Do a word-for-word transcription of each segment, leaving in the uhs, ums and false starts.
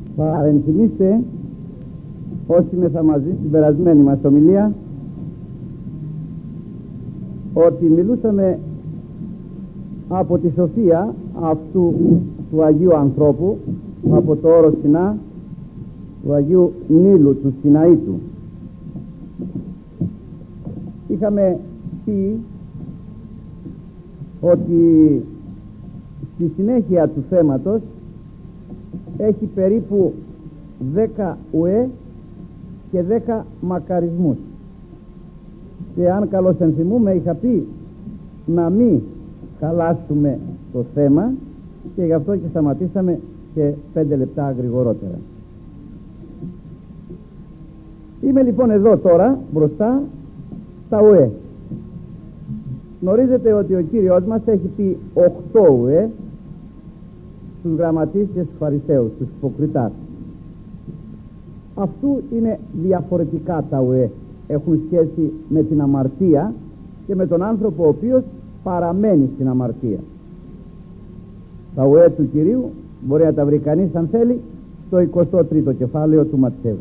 Παρενθυμίστε όσοι μέσα μαζί στην περασμένη μας ομιλία ότι μιλούσαμε από τη σοφία αυτού του Αγίου ανθρώπου, από το όρος Σινά, του Αγίου Νείλου, του Σιναήτου. Είχαμε πει ότι στη συνέχεια του θέματος έχει περίπου δέκα ουέ και δέκα μακαρισμούς, και αν καλώς ενθυμούμε είχα πει να μην χαλάσουμε το θέμα, και γι' αυτό και σταματήσαμε και πέντε λεπτά γρηγορότερα. Είμαι λοιπόν εδώ τώρα μπροστά στα ουέ. Γνωρίζετε ότι ο Κύριος μας έχει πει οκτώ ουέ στους γραμματείς και στους Φαρισαίους, στους υποκριτάς. Αυτού είναι διαφορετικά τα ουέ. Έχουν σχέση με την αμαρτία και με τον άνθρωπο ο οποίος παραμένει στην αμαρτία. Τα ουέ του Κυρίου μπορεί να τα βρει κανείς αν θέλει στο εικοστό τρίτο κεφάλαιο του Ματθαίου.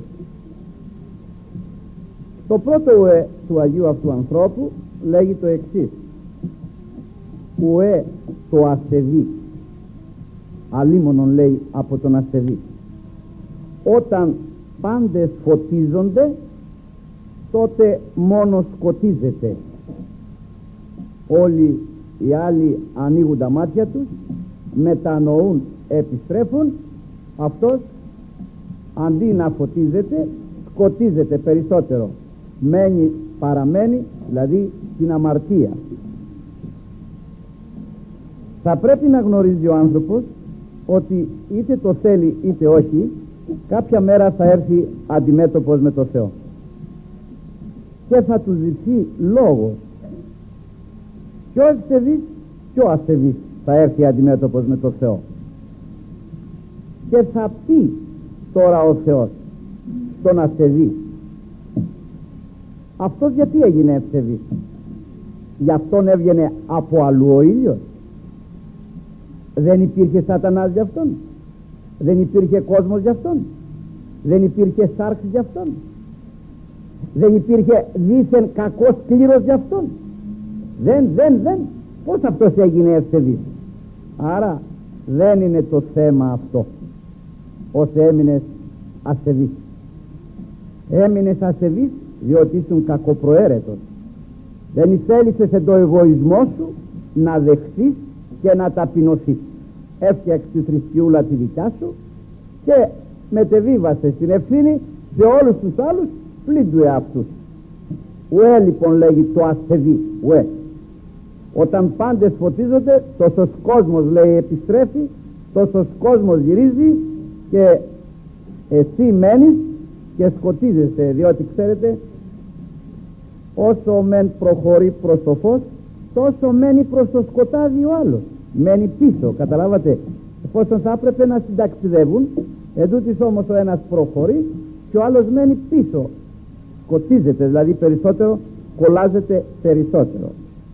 Το πρώτο ουέ του Αγίου αυτού ανθρώπου λέγει το εξής: ουέ το ασεβή. Αλίμονον λέει από τον ασεβή. Όταν πάντες φωτίζονται, τότε μόνο σκοτίζεται. Όλοι οι άλλοι ανοίγουν τα μάτια τους, μετανοούν, επιστρέφουν. Αυτός αντί να φωτίζεται, σκοτίζεται περισσότερο. Μένει, παραμένει δηλαδή στην αμαρτία. Θα πρέπει να γνωρίζει ο άνθρωπος ότι είτε το θέλει είτε όχι, κάποια μέρα θα έρθει αντιμέτωπος με το Θεό και θα του ζητήσει λόγος. Πιο ευσεβής, πιο ασεβής θα έρθει αντιμέτωπος με το Θεό και θα πει τώρα ο Θεός στον ασεβή: αυτός γιατί έγινε ευσεβής? Γι' αυτόν έβγαινε από αλλού ο ήλιος? Δεν υπήρχε σατανάς για αυτόν? Δεν υπήρχε κόσμος για αυτόν? Δεν υπήρχε σάρξ για αυτόν? Δεν υπήρχε δίθεν κακός κλήρος για αυτόν? Δεν, δεν, δεν. Πώς αυτός έγινε ευσεβής? Άρα δεν είναι το θέμα αυτό. Ώστε έμεινες ασεβής. Έμεινες ασεβής διότι ήσουν κακοπροαίρετος. Δεν θέλησες εν το εγωισμό σου να δεχθείς και να ταπεινωθείς. Έφτιαξες τη θρησκειούλα τη δικιά σου και μετεβίβασες την ευθύνη σε όλους τους άλλους πλην του εαυτούς. Ουέ λοιπόν λέγει το ασεβή. Ουέ. Όταν πάντες φωτίζονται, τόσος κόσμος λέει επιστρέφει, τόσος κόσμος γυρίζει και εσύ μένεις και σκοτίζεσαι, διότι ξέρετε όσο μεν προχωρεί προς το φως, τόσο μένει προς το σκοτάδι ο άλλος, μένει πίσω. Καταλάβατε, εφόσον θα έπρεπε να συνταξιδεύουν, εντούτοις όμως ο ένας προχωρεί και ο άλλος μένει πίσω, σκοτίζεται δηλαδή περισσότερο, κολλάζεται περισσότερο.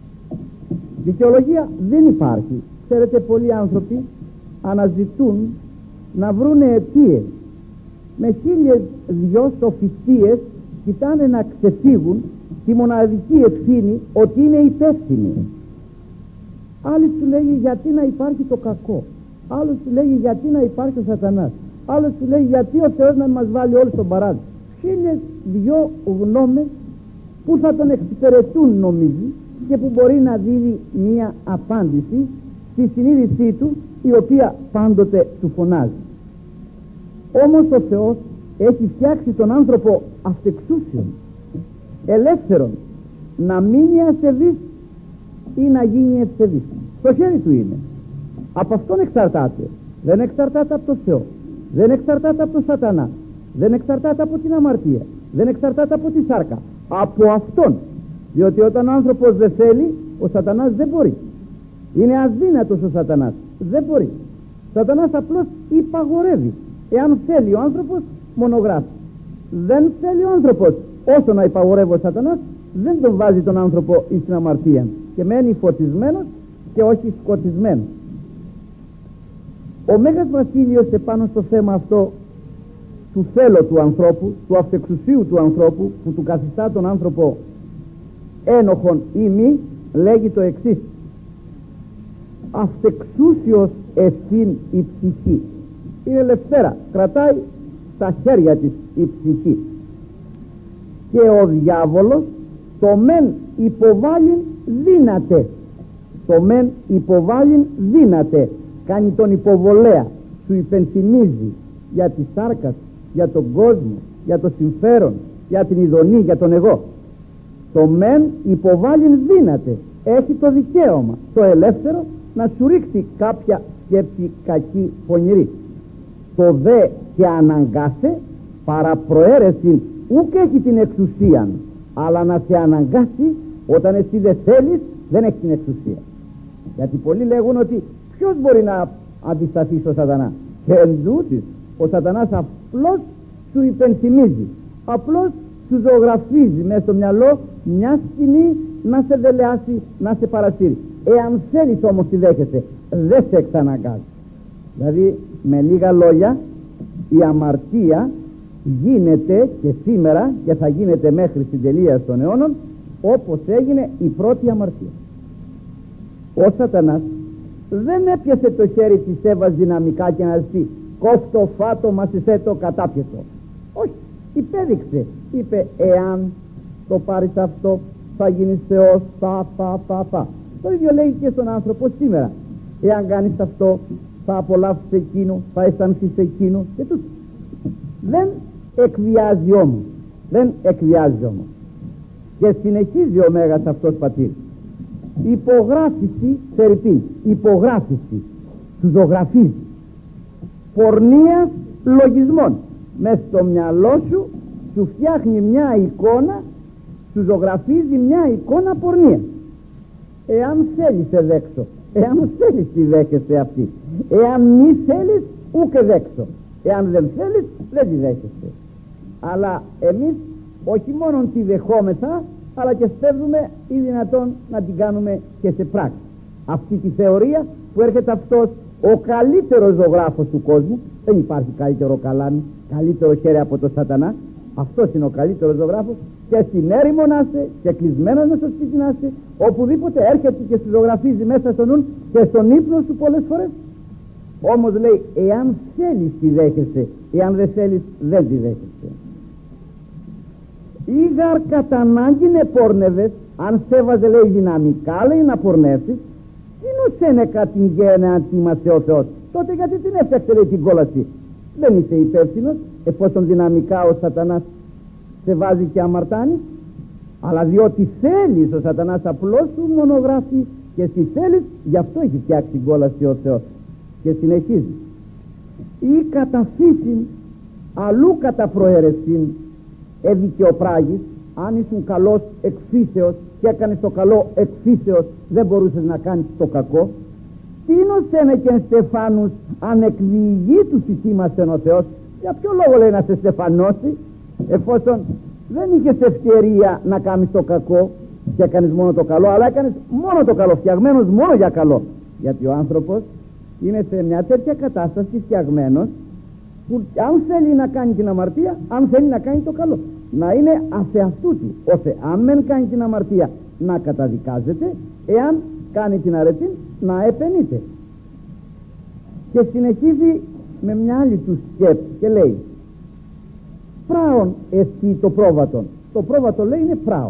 Δικαιολογία δεν υπάρχει. Ξέρετε, πολλοί άνθρωποι αναζητούν να βρούνε αιτίες, με χίλιες δυο σοφιστίες κοιτάνε να ξεφύγουν τη μοναδική ευθύνη ότι είναι υπεύθυνοι. Άλλοι του λέγει γιατί να υπάρχει το κακό, άλλος του λέγει γιατί να υπάρχει ο σατανάς, άλλος του λέγει γιατί ο Θεός να μας βάλει όλους στον παράδεισο. Χίλιες δυο γνώμες που θα τον εξυπηρετούν νομίζει και που μπορεί να δίνει μία απάντηση στη συνείδησή του, η οποία πάντοτε του φωνάζει. Όμως ο Θεός έχει φτιάξει τον άνθρωπο αυτεξούσιον, ελεύθερον, να μείνει ασεβής ή να γίνει ευσεβής. Στο χέρι του είναι. Από αυτόν εξαρτάται. Δεν εξαρτάται από τον Θεό, δεν εξαρτάται από τον σατανά, δεν εξαρτάται από την αμαρτία, δεν εξαρτάται από τη σάρκα. Από αυτόν. Διότι όταν ο άνθρωπος δεν θέλει, ο σατανάς δεν μπορεί. Είναι αδύνατος ο σατανάς, δεν μπορεί. Ο σατανάς απλώς υπαγορεύει. Εάν θέλει ο άνθρωπος, μονογράφει. Δεν θέλει ο άνθρωπος, όσο να υπαγορεύει ο σατανάς, δεν τον βάζει τον άνθρωπο στην αμαρτία και μένει φωτισμένος και όχι σκοτισμένος. Ο Μέγας Βασίλειος επάνω στο θέμα αυτό του θέλω του ανθρώπου, του αυτεξουσίου του ανθρώπου, που του καθιστά τον άνθρωπο ένοχον ή μη, λέγει το εξής: αυτεξούσιος εστίν η ψυχή. Είναι ελευθέρα, κρατάει στα χέρια της η ψυχή. Και ο διάβολος το μεν υποβάλλει δύναται, το μεν υποβάλλει δύναται, κάνει τον υποβολέα, σου υπενθυμίζει για τη σάρκα, για τον κόσμο, για το συμφέρον, για την ειδονή, για τον εγώ. Το μεν υποβάλλει δύναται, έχει το δικαίωμα, το ελεύθερο, να σου ρίξει κάποια σκέψη κακή, πονηρή. Το δε και αναγκάσε, παραπροαίρεση ούκ έχει την εξουσία, αλλά να σε αναγκάσει όταν εσύ δεν θέλεις, δεν έχει την εξουσία. Γιατί πολλοί λέγουν ότι ποιος μπορεί να αντισταθεί στο σατανά? Και εν τούτης, ο σατανάς απλώς σου υπενθυμίζει, απλώς σου ζωγραφίζει μέσα στο μυαλό μια σκηνή να σε δελεάσει, να σε παρασύρει. Εάν θέλεις όμως τη δέχεσαι, δεν σε εξαναγκάζει. Δηλαδή, με λίγα λόγια, η αμαρτία γίνεται και σήμερα και θα γίνεται μέχρι την τελεία των αιώνων, όπως έγινε η πρώτη αμαρτία. Ο σατανάς δεν έπιασε το χέρι της Εύας δυναμικά και να πει κόφτο, φάτο, μασισέ το, κατάπιεσο. Όχι, υπέδειξε, είπε εάν το πάρεις αυτό θα γίνεις Θεός, θα, θα, θα, θα. Το ίδιο λέει και στον άνθρωπο σήμερα. Εάν κάνεις αυτό θα απολαύσεις εκείνο, θα αισθανθείς εκείνο και τούτο. Δεν εκβιάζει όμως, δεν εκβιάζει όμως. Και συνεχίζει ο Μέγας αυτός πατήρ. Υπογράφηση, θερυπή, υπογράφηση, σου ζωγραφίζει. Πορνείας λογισμών. Μες στο μυαλό σου σου φτιάχνει μια εικόνα, σου ζωγραφίζει μια εικόνα πορνεία. Εάν θέλεις σε δέξω, εάν θέλεις τη δέχεσαι αυτή, εάν μη θέλεις ούκε δέξω, εάν δεν θέλεις δεν τη δέχεσαι. Αλλά εμείς όχι μόνο τη δεχόμεθα, αλλά και στέλνουμε ή δυνατόν να την κάνουμε και σε πράξη. Αυτή τη θεωρία που έρχεται αυτός ο καλύτερος ζωγράφος του κόσμου, δεν υπάρχει καλύτερο καλάμι, καλύτερο χέρι από το σατανά. Αυτός είναι ο καλύτερος ζωγράφος, και στην έρημο να είσαι και κλεισμένος στο σπίτι να είσαι, οπουδήποτε έρχεται και σου ζωγραφίζει μέσα στο νου και στον ύπνο σου πολλές φορές. Όμως λέει, εάν θέλεις τη δέχεσαι, εάν δεν θέλεις δεν τη δέχεσαι. Ήγαρ κατά ανάγκην επόρνευες, αν σέβαζε λέει δυναμικά, λέει να πορνεύσεις, τι νοσένε κατ' την γένεα αντίμασε ο Θεός? Τότε γιατί την έφτιαξε λέει την κόλαση? Δεν είσαι υπεύθυνος, εφόσον δυναμικά ο σατανάς σε βάζει και αμαρτάνει, αλλά διότι θέλεις, ο σατανάς απλώς σου μονογράφει και εσύ θέλεις, γι' αυτό έχει φτιάξει την κόλαση ο Θεός. Και συνεχίζει, ή κατά φύσιν αλλού κατά προαίρεσιν εδικαιοπράγεις. Αν ήσουν καλός εκ φύσεως και έκανες το καλό εκ φύσεως, δεν μπορούσες να κάνεις το κακό. Τι νοσένε και στεφάνους αν εκ διηγή του σηκήμασεν ο Θεός? Για ποιο λόγο λέει να σε στεφανώσει, εφόσον δεν είχες ευκαιρία να κάνεις το κακό και έκανες μόνο το καλό, αλλά έκανες μόνο το καλό, φτιαγμένος μόνο για καλό? Γιατί ο άνθρωπος είναι σε μια τέτοια κατάσταση φτιαγμένος που αν θέλει να κάνει την αμαρτία, αν θέλει να κάνει το καλό, να είναι αφεαυτού του, ώστε αν μεν κάνει την αμαρτία να καταδικάζεται, εάν κάνει την αρετή να επενείται. Και συνεχίζει με μια άλλη του σκέψη και λέει, πράον εστί το πρόβατον. Το πρόβατο λέει είναι πράο,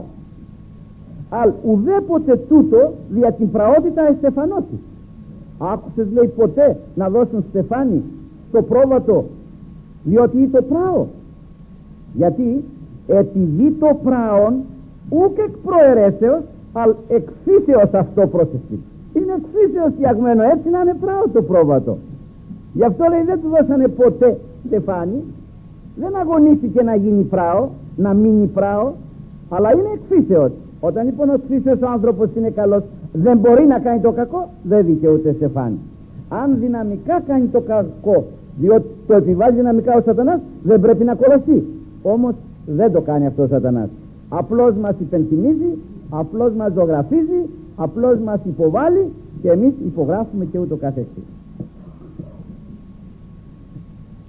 αλ ουδέποτε τούτο δια την πραότητα εστεφανώτη. Άκουσες λέει ποτέ να δώσουν στεφάνι στο πρόβατο διότι είναι το πράο? Γιατί επειδή το πράον ούκ εκ προαιρέσεως αλ εκ φύσεως αυτό πρόσθεση. Είναι εκ φύσεως φτιαγμένο, έτσι να είναι πράο το πρόβατο. Γι' αυτό λέει δεν του δώσανε ποτέ στεφάνι, δεν αγωνίστηκε να γίνει πράο, να μείνει πράο, αλλά είναι εκ φύσεως. Όταν λοιπόν ο φύσεως ο άνθρωπος είναι καλός, δεν μπορεί να κάνει το κακό, δεν δικαιούται στεφάνι. Αν δυναμικά κάνει το κακό, διότι το επιβάλλει δυναμικά ο σατανάς, δεν πρέπει να κολαστεί. Όμως δεν το κάνει αυτό ο σατανάς. Απλώς μας υπενθυμίζει, απλώς μας ζωγραφίζει, απλώς μας υποβάλλει και εμείς υπογράφουμε και ούτω καθεξής.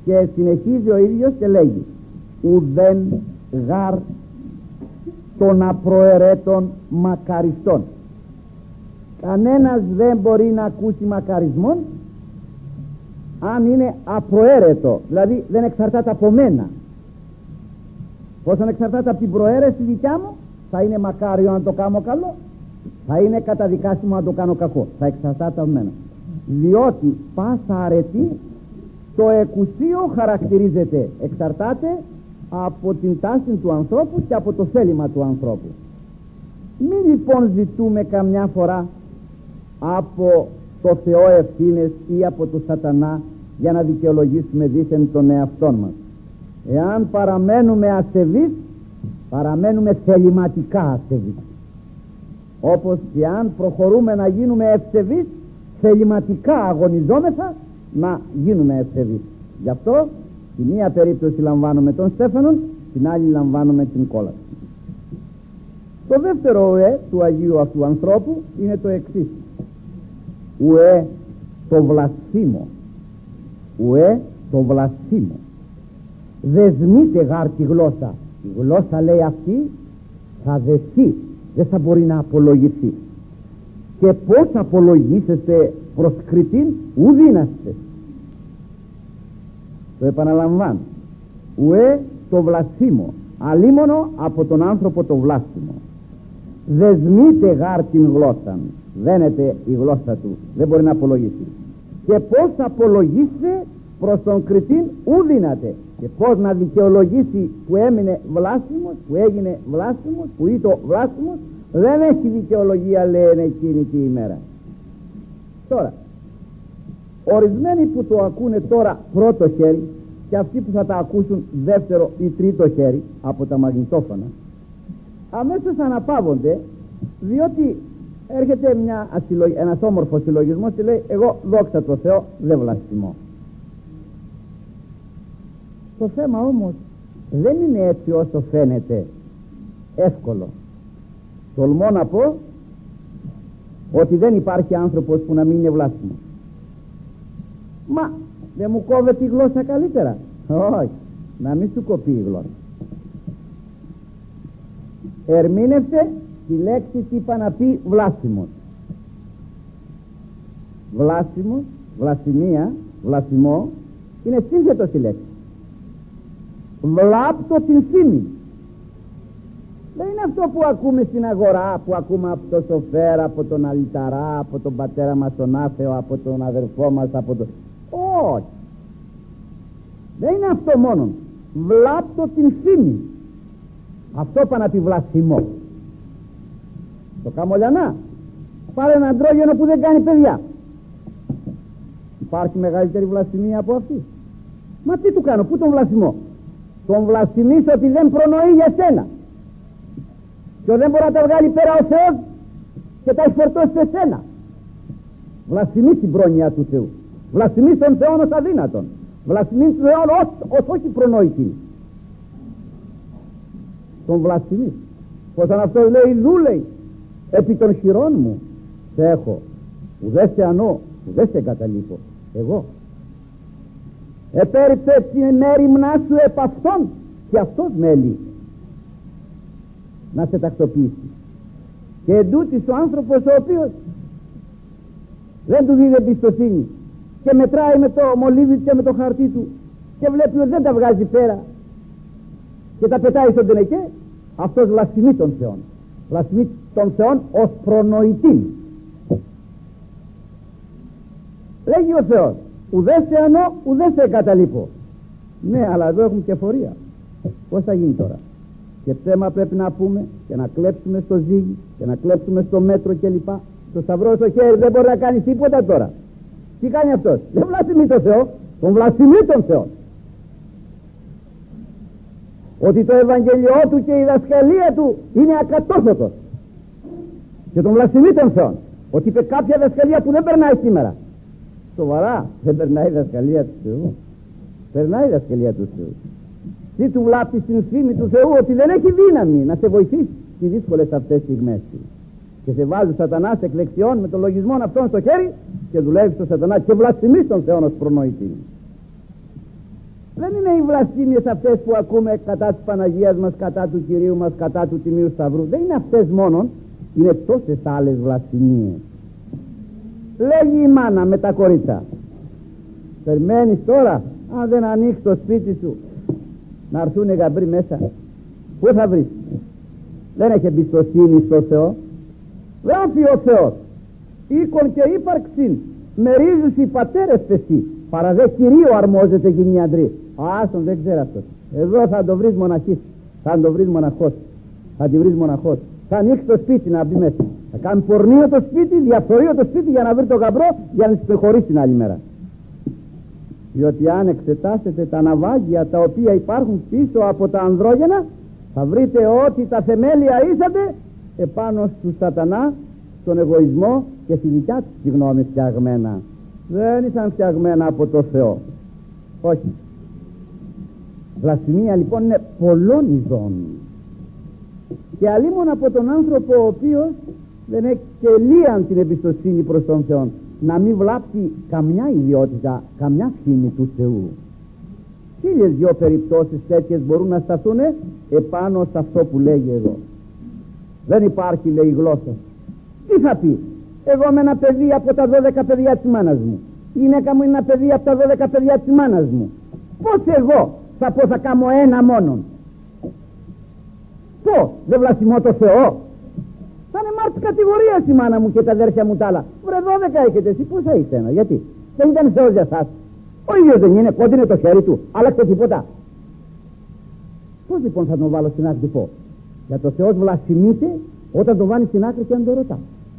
Και συνεχίζει ο ίδιος και λέγει: ουδέν γάρ των απροαιρέτων μακαριστών. Κανένας δεν μπορεί να ακούσει μακαρισμόν αν είναι απροαίρετο, δηλαδή δεν εξαρτάται από μένα. Όσον εξαρτάται από την προαίρεση δικιά μου, θα είναι μακάριο αν το κάνω καλό, θα είναι καταδικάσιμο αν το κάνω κακό, θα εξαρτάται από μένα. Διότι πάσα αρετή το εκουσίο χαρακτηρίζεται, εξαρτάται από την τάση του ανθρώπου και από το θέλημα του ανθρώπου. Μην λοιπόν ζητούμε καμιά φορά από το Θεό ευθύνες ή από το σατανά για να δικαιολογήσουμε δήθεν τον εαυτό μας. Εάν παραμένουμε ασεβείς, παραμένουμε θεληματικά ασεβείς. Όπως και αν προχωρούμε να γίνουμε ευσεβείς, θεληματικά αγωνιζόμεθα να γίνουμε ευσεβείς. Γι' αυτό στη μία περίπτωση λαμβάνουμε τον Στέφανον, στην άλλη λαμβάνουμε την κόλαση. Το δεύτερο ουέ του Αγίου αυτού ανθρώπου είναι το εξής: ουέ το βλασφήμο. Ουέ το βλασφήμο. Δεσμείτε γάρ τη γλώσσα. Η γλώσσα, λέει, αυτή θα δεθεί, δεν θα μπορεί να απολογηθεί. Και πως απολογήσεστε προς κριτήν, ου δύναστε. Το επαναλαμβάνω: ουέ το βλασφήμο, αλίμονο από τον άνθρωπο το βλάσφημο. Δεσμείτε γάρ την γλώσσα, δένεται η γλώσσα του, δεν μπορεί να απολογήσει. Και πως απολογήστε προς τον κριτήν, ου δύναται. Και πως να δικαιολογήσει που έμεινε βλάσφημος, που έγινε βλάσφημος, που ήτο βλάσφημος, δεν έχει δικαιολογία, λένε εκείνη τη ημέρα. Τώρα, ορισμένοι που το ακούνε τώρα πρώτο χέρι και αυτοί που θα τα ακούσουν δεύτερο ή τρίτο χέρι από τα μαγνητόφωνα, αμέσως αναπαύονται, διότι έρχεται μια ασυλλογ... ένας όμορφος συλλογισμός και λέει: εγώ δόξα τω Θεώ δεν βλασφημώ. Το θέμα όμως δεν είναι έτσι όσο φαίνεται εύκολο. Τολμώ να πω ότι δεν υπάρχει άνθρωπος που να μην είναι βλάσφημος. Μα δεν μου κόβεται η γλώσσα καλύτερα? Όχι, να μην σου κοπεί η γλώσσα. Ερμήνευσε τη λέξη τι είπα να πει βλάσφημος. Βλάσφημος, βλασφημία, βλασφημό είναι σύνθετος η λέξη. Βλάπτω την φήμη. Δεν είναι αυτό που ακούμε στην αγορά, που ακούμε από τον σοφέρα, από τον αλυταρά, από τον πατέρα μας τον άθεο, από τον αδερφό μας, από τον... Όχι, δεν είναι αυτό μόνο. Βλάπτω την φήμη. Αυτό πάνε να πει βλασφημό. Το καμολιανά. Πάρε έναν αντρόγενο που δεν κάνει παιδιά. Υπάρχει μεγαλύτερη βλασφημία από αυτή? Μα τι του κάνω, πού τον βλασφημώ? Τον βλασφημείς ότι δεν προνοεί για σένα και δεν μπορεί να τα βγάλει πέρα ο Θεός και τα έχει φορτώσει σε σένα. Βλασφημείς την πρόνοια του Θεού, βλασφημείς τον Θεό ως αδύνατον, βλασφημείς τον Θεό ως, ως όχι προνόητη. Τον βλασφημείς. Πως αν αυτό λέει, δου λέει, επί των χειρών μου σε έχω, ουδέ σε ανώ, ουδέ σε εγκαταλείπω εγώ. Επέριψε την μέριμνά σου επ' αυτόν και αυτός μέλει να σε τακτοποιήσει. Και εντούτοις ο άνθρωπος ο οποίος δεν του δίνει εμπιστοσύνη και μετράει με το μολύβι και με το χαρτί του και βλέπει ότι δεν τα βγάζει πέρα και τα πετάει στον τενεκέ, αυτός βλασφημεί τον Θεόν, βλασφημεί τον Θεόν ως προνοητήν. Λέγει ο Θεός, ουδέ σε ανώ, ουδέ σε εγκαταλείπω. Ναι, αλλά εδώ έχουμε και φορεία. Πώς θα γίνει τώρα? Και ψέμα πρέπει να πούμε και να κλέψουμε στο ζύγι και να κλέψουμε στο μέτρο κλπ. Το σταυρό στο χέρι δεν μπορεί να κάνει τίποτα τώρα. Τι κάνει αυτός? Δεν βλασφημεί τον Θεό, τον βλασφημεί τον Θεό. Ότι το Ευαγγελιό του και η δασκαλία του είναι ακατόρθωτος και τον βλασφημεί τον Θεό. Ότι είπε κάποια δασκαλία που δεν περνάει σήμερα. Σοβαρά, δεν περνάει η δασκαλία του Θεού? Περνάει η δασκαλία του Θεού. Τι του βλάπτει στην φήμη του Θεού? Ότι δεν έχει δύναμη να σε βοηθήσει στις δύσκολες αυτές στιγμές του. Και σε βάζει ο σατανάς εκ δεξιών με τον λογισμό αυτόν στο χέρι και δουλεύει στο σατανά και βλασφημεί τον Θεό ως προνοητή. Δεν είναι οι βλασφήμιες αυτές που ακούμε κατά της Παναγίας μας, κατά του Κυρίου μας, κατά του Τιμίου Σταυρού. Δεν είναι αυτές μόνον, είναι τόσες άλλες βλασφημίες. Λέγει η μάνα με τα κορίτσα, περιμένεις τώρα, αν δεν ανοίξει το σπίτι σου να έρθουν οι γαμπροί μέσα, πού θα βρεις? Δεν έχει εμπιστοσύνη στο Θεό. Γράφει ο Θεός, οίκον και ύπαρξην μερίζους οι πατέρες πεσί, παρά δε Κυρίου αρμόζεται γυνιαντρή. Άστον, δεν ξέρω αυτό. Εδώ θα το βρεις μοναχής, θα το βρεις μοναχός, θα τη βρεις μοναχός. Θα ανοίξει το σπίτι να μπει μέσα, θα κάνει πορνείο το σπίτι, διαφθορείο το σπίτι για να βρει το γαμπρό, για να τις προχωρήσει την άλλη μέρα. Διότι αν εξετάσετε τα ναυάγια τα οποία υπάρχουν πίσω από τα ανδρόγενα, θα βρείτε ότι τα θεμέλια ήσατε επάνω του σατανά, στον εγωισμό και στη δικιά τους τη γνώμη φτιαγμένα. Δεν ήσαν φτιαγμένα από το Θεό. Όχι. Βλασφημία λοιπόν είναι πολλών ειδών. Και αλίμον από τον άνθρωπο ο οποίος δεν έχει τελείαν την εμπιστοσύνη προς τον Θεό, να μην βλάπτει καμιά ιδιότητα, καμιά φήμη του Θεού. Χίλιες δυο περιπτώσεις τέτοιες μπορούν να σταθούν επάνω σε αυτό που λέγει εδώ. Δεν υπάρχει, λέει, γλώσσα. Τι θα πει? Εγώ με ένα παιδί από τα δώδεκα παιδιά της μάνας μου, η γυναίκα μου είναι ένα παιδί από τα δώδεκα παιδιά της μάνας μου, πώς εγώ θα πω θα κάνω ένα μόνον? Πω, δεν βλασιμώ το Θεό? Θα είναι μάρτης κατηγορίας η μάνα μου και τα αδέρφια μου τα άλλα. Βρε, δώδεκα έχετε, εσύ πώς θα είστε ένα? Γιατί δεν ήταν Θεός για σας? Ο ίδιος δεν είναι? Πότε είναι το χέρι του? Άλλαξε τίποτα? Πώς λοιπόν θα τον βάλω στην άκρη? Πω, για το Θεός βλασιμείται όταν το βάλει στην άκρη και αν το ρωτά.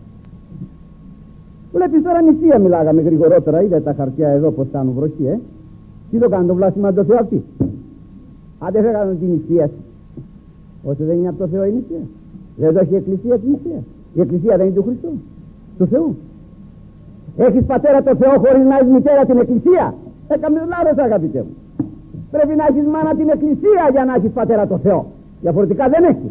Βλέπεις τώρα νησία, μιλάγαμε γρηγορότερα, είδα τα χαρτιά εδώ πως κάνουν βροχή, ε. Τι το κάνουν το βλάσιμα το Θεό αυτοί? Άντε φέγανε την νησία. Όσο δεν είναι από το Θεό η νησία. Δεν το έχει η Εκκλησία την νησία. Η Εκκλησία δεν είναι του Χριστού, του Θεού. Έχεις πατέρα το Θεό χωρίς να έχεις μητέρα την Εκκλησία? Έκαμε λάθος, αγαπητέ μου. Πρέπει να έχεις μάνα την Εκκλησία για να έχεις πατέρα το Θεό. Διαφορετικά δεν έχεις.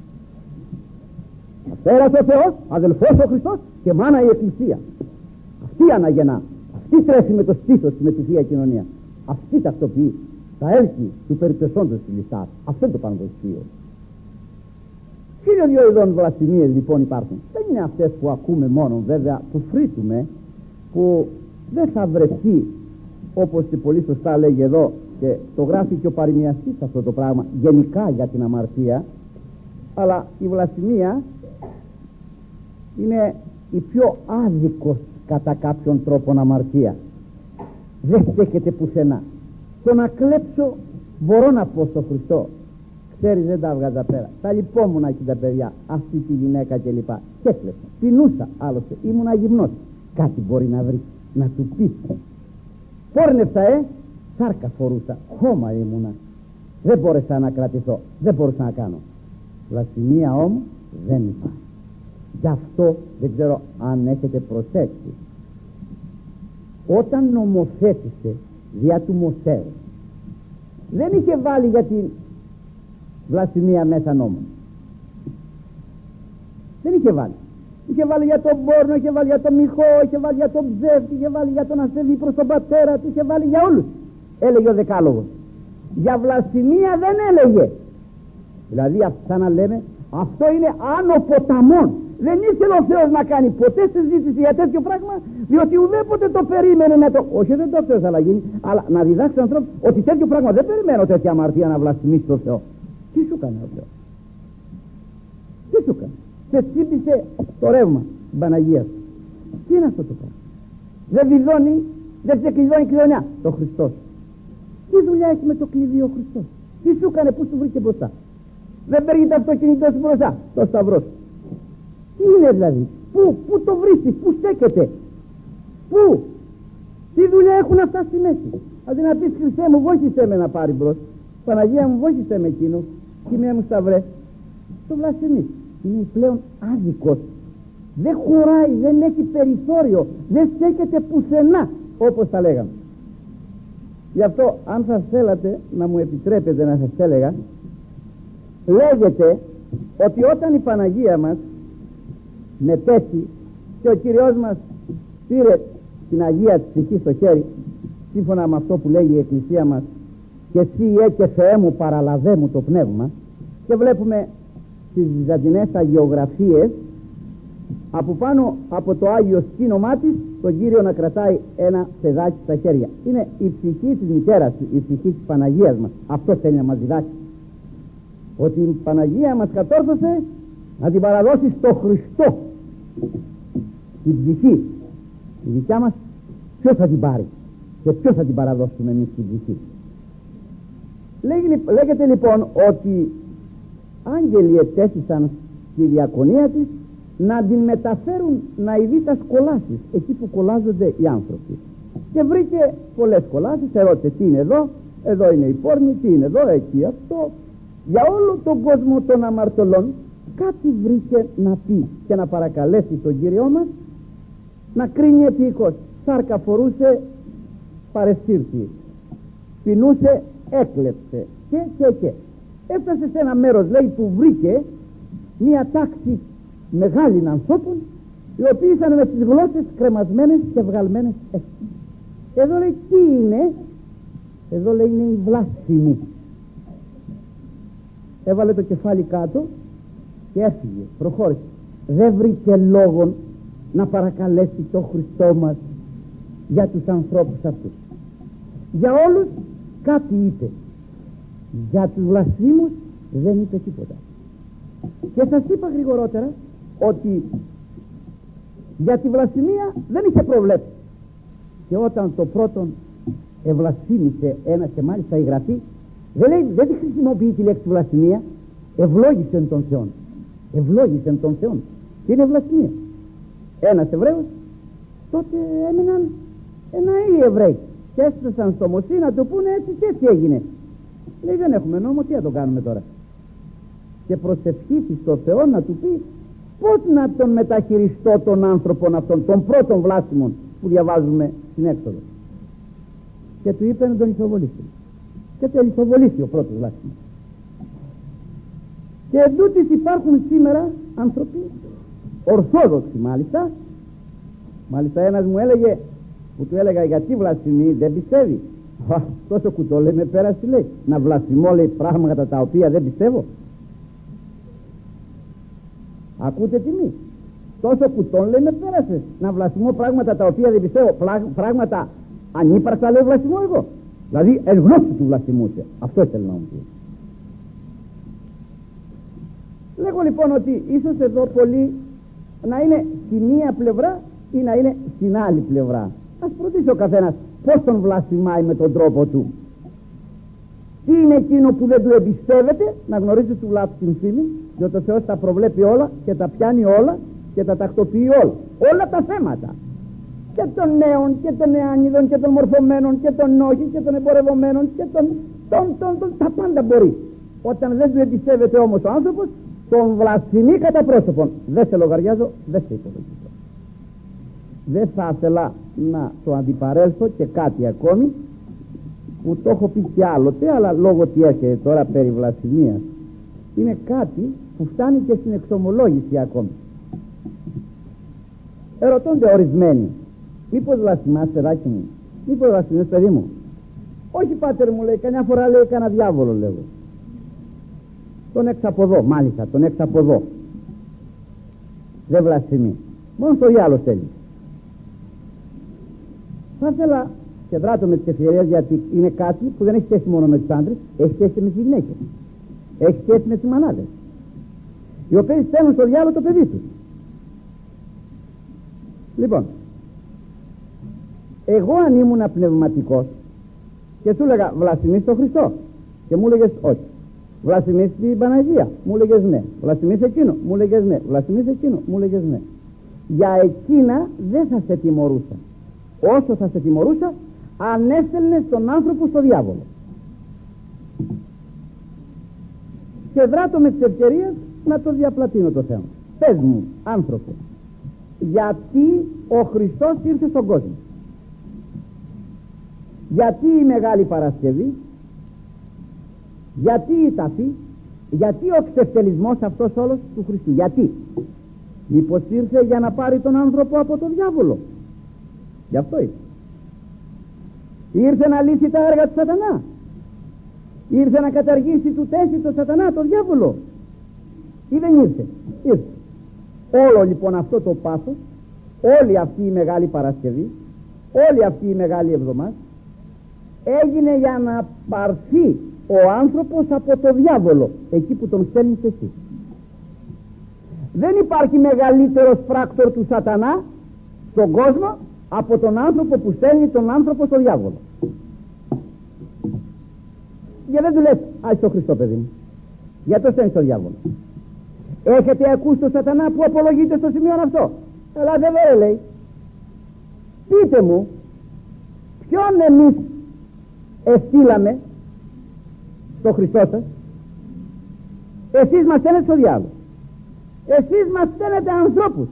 Πατέρας ο Θεός, αδελφός ο Χριστός και μάνα η Εκκλησία. Αυτή αναγεννά, αυτή τρέφει με το στήθος με τη Θεία Κοινωνία. Αυτή τακτοποιεί τα έλκη του περιπτωσόντος της ληστάς. Αυτό είναι το παγκοσμίο. Χίλιο δυο ειδών βλασφημίες λοιπόν υπάρχουν. Δεν είναι αυτές που ακούμε μόνο, βέβαια, που φρύτουμε, που δεν θα βρεθεί, όπως και πολύ σωστά λέγει εδώ και το γράφει και ο παροιμιαστής αυτό το πράγμα γενικά για την αμαρτία. Αλλά η βλασφημία είναι η πιο άδικος κατά κάποιον τρόπον αμαρτία. Δεν στέκεται πουθενά. Το να κλέψω μπορώ να πω στο Χριστό, ξέρεις, δεν τα έβγαζα πέρα, θα λυπόμουν εκεί τα παιδιά, αυτή τη γυναίκα κλπ. Και έκλεψα, πεινούσα άλλωστε, ήμουνα γυμνός. Κάτι μπορεί να βρει, να του πει. Πόρνευσα, ε, σάρκα φορούσα, χώμα ήμουνα. Δεν μπόρεσα να κρατηθώ, δεν μπορούσα να κάνω. Βλασφημία όμως δεν υπάρχει. Γι' αυτό δεν ξέρω αν έχετε προσέξει, όταν νομοθέτησε δια του Μωσέου, δεν είχε βάλει για την βλασφημία μέσα νόμο. Δεν είχε βάλει. Είχε βάλει για τον πόρνο, είχε βάλει για τον μοιχό, είχε βάλει για τον ψεύτη, είχε βάλει για τον ασεβή προς τον πατέρα του, είχε βάλει για όλους. Έλεγε ο Δεκάλογος. Για βλασφημία δεν έλεγε. Δηλαδή σαν να λέμε, αυτό είναι άνω ποταμών. Δεν ήθελε ο Θεός να κάνει ποτέ συζήτηση για τέτοιο πράγμα, διότι ουδέποτε το περίμενε να το. Όχι, δεν το ξέρεις αλλά γίνει, αλλά να διδάξει τον ανθρώπου ότι τέτοιο πράγμα δεν περιμένω, τέτοια αμαρτία να βλασφημίσει τον Θεό. Τι σου έκανε ο Θεός? Τι σου έκανε? Σε τσίπησε το ρεύμα στην Παναγία σου. Τι είναι αυτό το πράγμα? Δεν βιδώνει, δεν σε κλειδώνει κλειδονιά. Το Χριστός. Τι δουλειά έχει με το κλειδί ο Χριστός? Τι σου έκανε, πού σου βρήκε μπροστά? Δεν παίρνει το αυτοκίνητό σου μπροστά, το σταυρό σου. Τι είναι δηλαδή? Πού, πού το βρίσκεις, πού στέκεται? Πού? Τι δουλειά έχουν αυτά στη μέση? Αντί να πεις Χριστέ μου βόηθησέ με να πάρει μπρος, Παναγία μου βόηθησέ με εκείνο, σημαία μου σταυρέ, το βλασφημείς. Είναι πλέον άδικος. Δεν χωράει, δεν έχει περιθώριο, δεν στέκεται πουθενά, όπως τα λέγαμε. Γι' αυτό αν θα θέλατε να μου επιτρέπετε να σας έλεγα, λέγεται ότι όταν η Παναγία μας μετέστη και ο Κύριος μας πήρε την Αγία της ψυχής στο χέρι, σύμφωνα με αυτό που λέγει η Εκκλησία μας, και εσύ ε και Θεέ μου παραλαβέ μου το πνεύμα, και βλέπουμε στις βυζαντινές αγιογραφίες από πάνω από το Άγιο σκήνομά της τον Κύριο να κρατάει ένα παιδάκι στα χέρια. Είναι η ψυχή της μητέρας του, η ψυχή της Παναγίας μας. Αυτό θέλει να μας διδάξει, ότι η Παναγία μας κατόρθωσε να την παραδώσει στο Χριστό την ψυχή. Η δικιά μας ποιος θα την πάρει και ποιος θα την παραδώσουμε εμείς την ψυχή? Λέγεται λοιπόν ότι άγγελοι ετέθησαν στη διακονία της να την μεταφέρουν να ειδεί τα σκολάσεις εκεί που κολλάζονται οι άνθρωποι, και βρήκε πολλές κολλάσεις. Ερώτησε τι είναι εδώ, εδώ είναι η πόρνη, τι είναι εδώ, εκεί αυτό. Για όλο τον κόσμο των αμαρτωλών κάτι βρήκε να πει και να παρακαλέσει τον Κύριό μας να κρίνει επίοικος. Σάρκα φορούσε, παρεσύρθη, πεινούσε, έκλεψε και και και έφτασε σε ένα μέρος, λέει, που βρήκε μια τάξη μεγάλη ανθρώπων, οι οποίοι ήσαν με τις γλώσσες κρεμασμένες και βγαλμένες έτσι. Εδώ λέει τι είναι? Εδώ λέει είναι η βλάσφημη. Έβαλε το κεφάλι κάτω και έφυγε, προχώρησε. Δεν βρήκε λόγον να παρακαλέσει το Χριστό μας για τους ανθρώπους αυτούς. Για όλους κάτι είπε, για τους βλασφήμους δεν είπε τίποτα. Και σας είπα γρηγορότερα ότι για τη βλασφημία δεν είχε προβλέψει, και όταν το πρώτον ευλασφήμισε ένα, και μάλιστα η Γραφή δεν, λέει, δεν τη χρησιμοποιεί τη λέξη βλασφημία, ευλόγησε τον Θεόν, ευλόγησε τον Θεόν. Τι είναι βλασφημία? Ένας Εβραίος, τότε έμειναν εναοί Εβραίοι και έστρωσαν στο Μωσή να του πούνε έτσι και έτσι έγινε. Λέει δεν έχουμε νόμο, τι να το κάνουμε τώρα? Και προσευχήθη στο Θεό να του πει πώς να τον μεταχειριστώ τον άνθρωπον αυτόν, τον πρώτον βλάσφημον που διαβάζουμε στην Έξοδο. Και του είπε να τον ισοβολήσει. Και τον ισοβολήσει ο πρώτος βλάσφημος. Και εντούτοις υπάρχουν σήμερα άνθρωποι ορθόδοξοι, μάλιστα μάλιστα ένας μου έλεγε, που του έλεγα γιατί βλασφημεί, δεν πιστεύει. Α, τόσο κουτό, λέει, με πέρασε, λέει, να βλασφημώ, λέει, πράγματα τα οποία δεν πιστεύω. Ακούτε τιμή? Τόσο κουτό, λέει, με πέρασε να βλασφημώ πράγματα τα οποία δεν πιστεύω, πράγματα ανύπαρκτα, λέει, βλασφημώ εγώ. Δηλαδή εν γνώση του βλασφημούσε. Αυτό ήθελε να μου πει. Λέγω λοιπόν ότι ίσως εδώ πολλοί να είναι στη μία πλευρά ή να είναι στην άλλη πλευρά. Ας προτίσει ο καθένας πώς τον βλασφημάει με τον τρόπο του. Τι είναι εκείνο που δεν του εμπιστεύεται? Να γνωρίζει του λάθους την φήμη, διότι ο Θεός τα προβλέπει όλα και τα πιάνει όλα και τα τακτοποιεί όλα, όλα τα θέματα, και των νέων και των νεάνιδων και των μορφωμένων και των όχι και των εμπορευομένων και των, των, των, των, τα πάντα μπορεί. Όταν δεν του εμπιστεύεται όμως ο άνθρωπος, τον βλασφημεί κατά πρόσωπον. Δεν σε λογαριάζω, δεν σε υπολογίζω. Δεν θα ήθελα να το αντιπαρέλθω και κάτι ακόμη που το έχω πει και άλλοτε, αλλά λόγω ότι έρχεται τώρα περί βλασφημίας, είναι κάτι που φτάνει και στην εξομολόγηση ακόμη. Ερωτώνται ορισμένοι, μήπως βλασφημάς, παιδάκι μου? Μήπως βλασφημάς, παιδί μου? Όχι, πάτερ μου, λέει, καμιά φορά, λέει, κάνα διάβολο, λέγω. Τον έξω από εδώ, μάλιστα, τον έξω από εδώ. Δεν βλασφημεί, μόνο στο διάλογο θέλει. Θα ήθελα, και δράτω με τις ευκαιρίες, γιατί είναι κάτι που δεν έχει σχέση μόνο με τους άντρες, έχει σχέση με τις γυναίκες, έχει σχέση με τις μανάδες, οι οποίες στέλνουν στο διάλογο το παιδί τους. Λοιπόν, εγώ αν ήμουν πνευματικός και σου έλεγα βλασφημείς τον Χριστό, και μου έλεγες όχι, βλασφημείς την Παναγία, μου έλεγες ναι, βλασφημείς εκείνο, μου έλεγες ναι, βλασφημείς εκείνο, μου έλεγες ναι, για εκείνα δεν θα σε τιμωρούσα όσο θα σε τιμωρούσα αν έστελνες τον άνθρωπο στο διάβολο. Και δράτω με τις ευκαιρίες να το διαπλατείνω το θέμα. Πες μου, άνθρωπε, γιατί ο Χριστός ήρθε στον κόσμο? Γιατί η Μεγάλη Παρασκευή? Γιατί η ταφή? Γιατί ο ξεφτελισμός αυτός όλος του Χριστού? Γιατί? Μήπως ήρθε για να πάρει τον άνθρωπο από τον διάβολο? Γι' αυτό ήρθε. Ήρθε να λύσει τα έργα του σατανά. Ήρθε να καταργήσει του τέστη το σατανά, το διάβολο, ή δεν ήρθε? Ήρθε. Όλο λοιπόν αυτό το πάθος, όλη αυτή η Μεγάλη Παρασκευή, όλη αυτή η Μεγάλη Εβδομάδα έγινε για να πάρθει ο άνθρωπος από το διάβολο, εκεί που τον στέλνεις εσύ. Δεν υπάρχει μεγαλύτερος πράκτορ του σατανά στον κόσμο από τον άνθρωπο που στέλνει τον άνθρωπο στο διάβολο. Γιατί δεν του λες άι στο Χριστό, παιδί μου, γιατί το στέλνει στο διάβολο? Έχετε ακούσει τον σατανά που απολογείται στο σημείο αυτό? Ελάτε εδώ, λέει, πείτε μου ποιον εμείς εστήλαμε στο Χριστό σας? Εσείς μας στέλνετε στο διάβολο, εσείς μας στέλνετε ανθρώπους.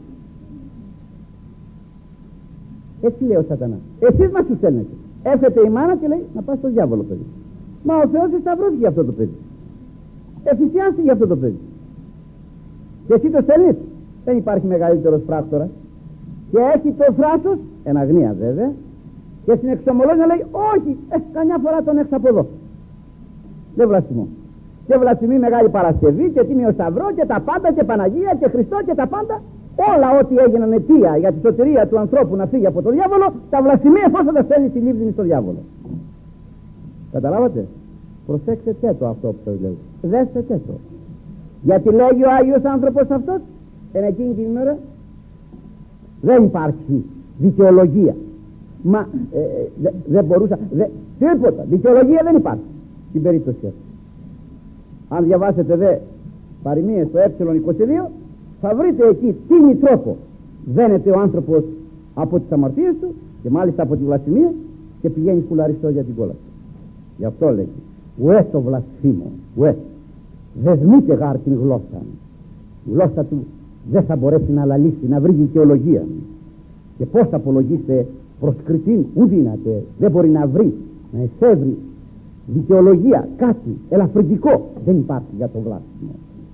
Έτσι λέει ο σατανάς, εσείς μας τους στέλνετε. Έρχεται η μάνα και λέει να πας στο διάβολο, παιδί. Μα ο Θεός εσταυρώθηκε για αυτό το παιδί, εφησιάστηκε για αυτό το παιδί, και εσύ το στέλνεις. Δεν υπάρχει μεγαλύτερος πράκτορας. Και έχει το θράσος, εν αγνία βέβαια, και στην εξομολόγια λέει όχι, ε, καμιά φορά τον έχεις από εδώ. Δεν βλασφημώ. Και βλασφημεί Μεγάλη Παρασκευή και Τίμιο Σταυρό και τα πάντα και Παναγία και Χριστό και τα πάντα. Όλα ό,τι έγιναν αιτία για τη σωτηρία του ανθρώπου να φύγει από το διάβολο, τα βλασφημεί εφόσον τα στέλνει στη λίμνη στο διάβολο. Καταλάβατε? Προσέξτε το αυτό που σας λέω. Δέστε το. Γιατί λέγει ο Άγιος άνθρωπος αυτός εν εκείνη την ημέρα δεν υπάρχει δικαιολογία. Μα ε, δεν δε μπορούσα δε, τίποτα, δικαιολογία δεν υπάρχει στην περίπτωση αυτή. Αν διαβάσετε δε παροιμίες στο ε είκοσι δύο θα βρείτε εκεί τι τρόπο δένεται ο άνθρωπος από τις αμαρτίες του και μάλιστα από τη βλασφημία και πηγαίνει σκουλαριστό για την κόλαση. Γι' αυτό λέγει ουέ το βλασφήμο, ουέ δεσμείται γάρ την γλώσσα, η γλώσσα του δεν θα μπορέσει να λαλήσει, να βρει δικαιολογία. Και πώς θα απολογίστε προς κριτήν, ου δύναται, δεν μπορεί να βρει, να εφεύρει δικαιολογία, κάτι ελαφρυντικό δεν υπάρχει για το βλάσφημο.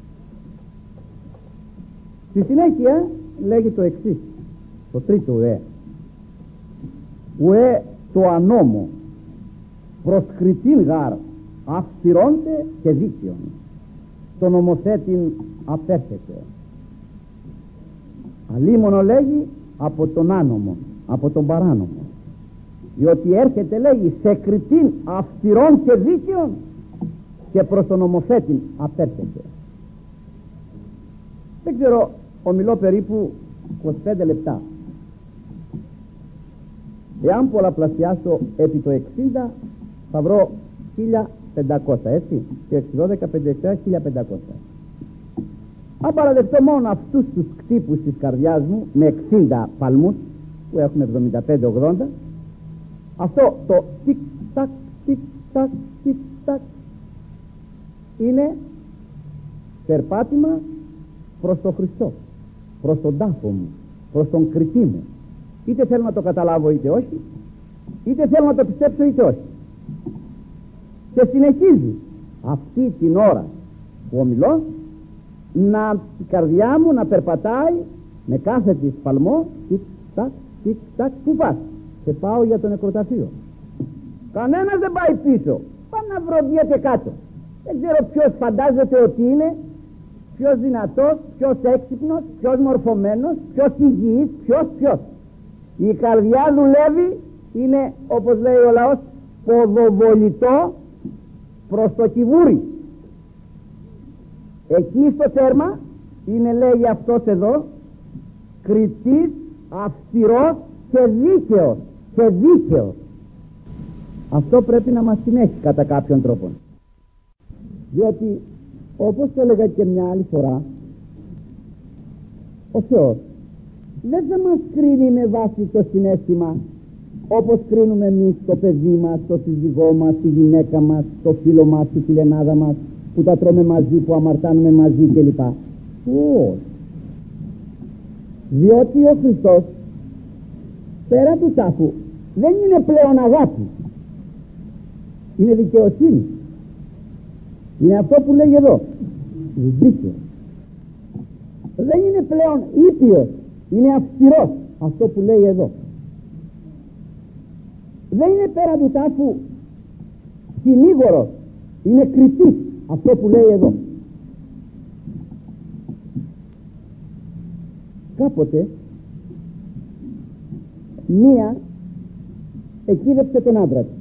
Στη συνέχεια λέγει το εξής, το τρίτο ουέ, ουέ το ανώμο προς κριτήν γάρ αυστηρώνται και δίκαιον, το νομοθέτην απέρχεται. Αλίμονο λέγει από τον άνομο, από τον παράνομο, διότι έρχεται λέγει σε κριτήν αυστηρών και δίκαιων και προς τον νομοθέτην απέρχεται. Δεν ξέρω, ομιλώ περίπου είκοσι πέντε λεπτά. Εάν πολλαπλασιάσω επί το εξήντα θα βρω χίλια πεντακόσια, έτσι, και έξι δώδεκα πεντακόσια, χίλια πεντακόσια. Αν παραδεχτώ μόνο αυτούς τους κτύπους της καρδιάς μου με εξήντα παλμούς που έχουμε εβδομήντα πέντε ογδόντα, αυτό το τικ τακ τικ τακ τικ τακ είναι περπάτημα προς τον Χριστό, προς τον τάφο μου, προς τον κριτή μου. Είτε θέλω να το καταλάβω είτε όχι, είτε θέλω να το πιστέψω είτε όχι. Και συνεχίζει αυτή την ώρα που ομιλώ να η καρδιά μου να περπατάει με κάθε της παλμό τικ τακ τικ τακ. Πού πας? Σε πάω για το νεκροταφείο. Κανένας δεν πάει πίσω, πάω να βρωδιέται κάτω. Δεν ξέρω ποιος φαντάζεται ότι είναι, ποιος δυνατός, ποιος έξυπνος, ποιος μορφωμένος, ποιος υγιής, ποιος ποιος. Η καρδιά δουλεύει, είναι όπως λέει ο λαός ποδοβολητό προς το κιβούρι. Εκεί στο τέρμα είναι, λέει αυτός εδώ, κριτής, αυστηρός και δίκαιος, και δίκαιος. Αυτό πρέπει να μας συνέχει κατά κάποιον τρόπο, διότι όπως το έλεγα και μια άλλη φορά, ο Θεός δεν θα μας κρίνει με βάση το συναίσθημα όπως κρίνουμε εμείς το παιδί μας, το σύζυγό μας, τη γυναίκα μας, το φίλο μας, τη φιλενάδα μας που τα τρώμε μαζί, που αμαρτάνουμε μαζί κλπ. Όχι. Διότι ο Χριστός πέρα του τάφου δεν είναι πλέον αγάπη, είναι δικαιοσύνη. Είναι αυτό που λέγει εδώ, δίκαιο. Δεν είναι πλέον ήπιος, είναι αυστηρός, αυτό που λέει εδώ. Δεν είναι πέρα του τάφου συνήγορος, Είναι κριτής αυτό που λέει εδώ. Κάποτε μία εκείδευσε τον άντρα της.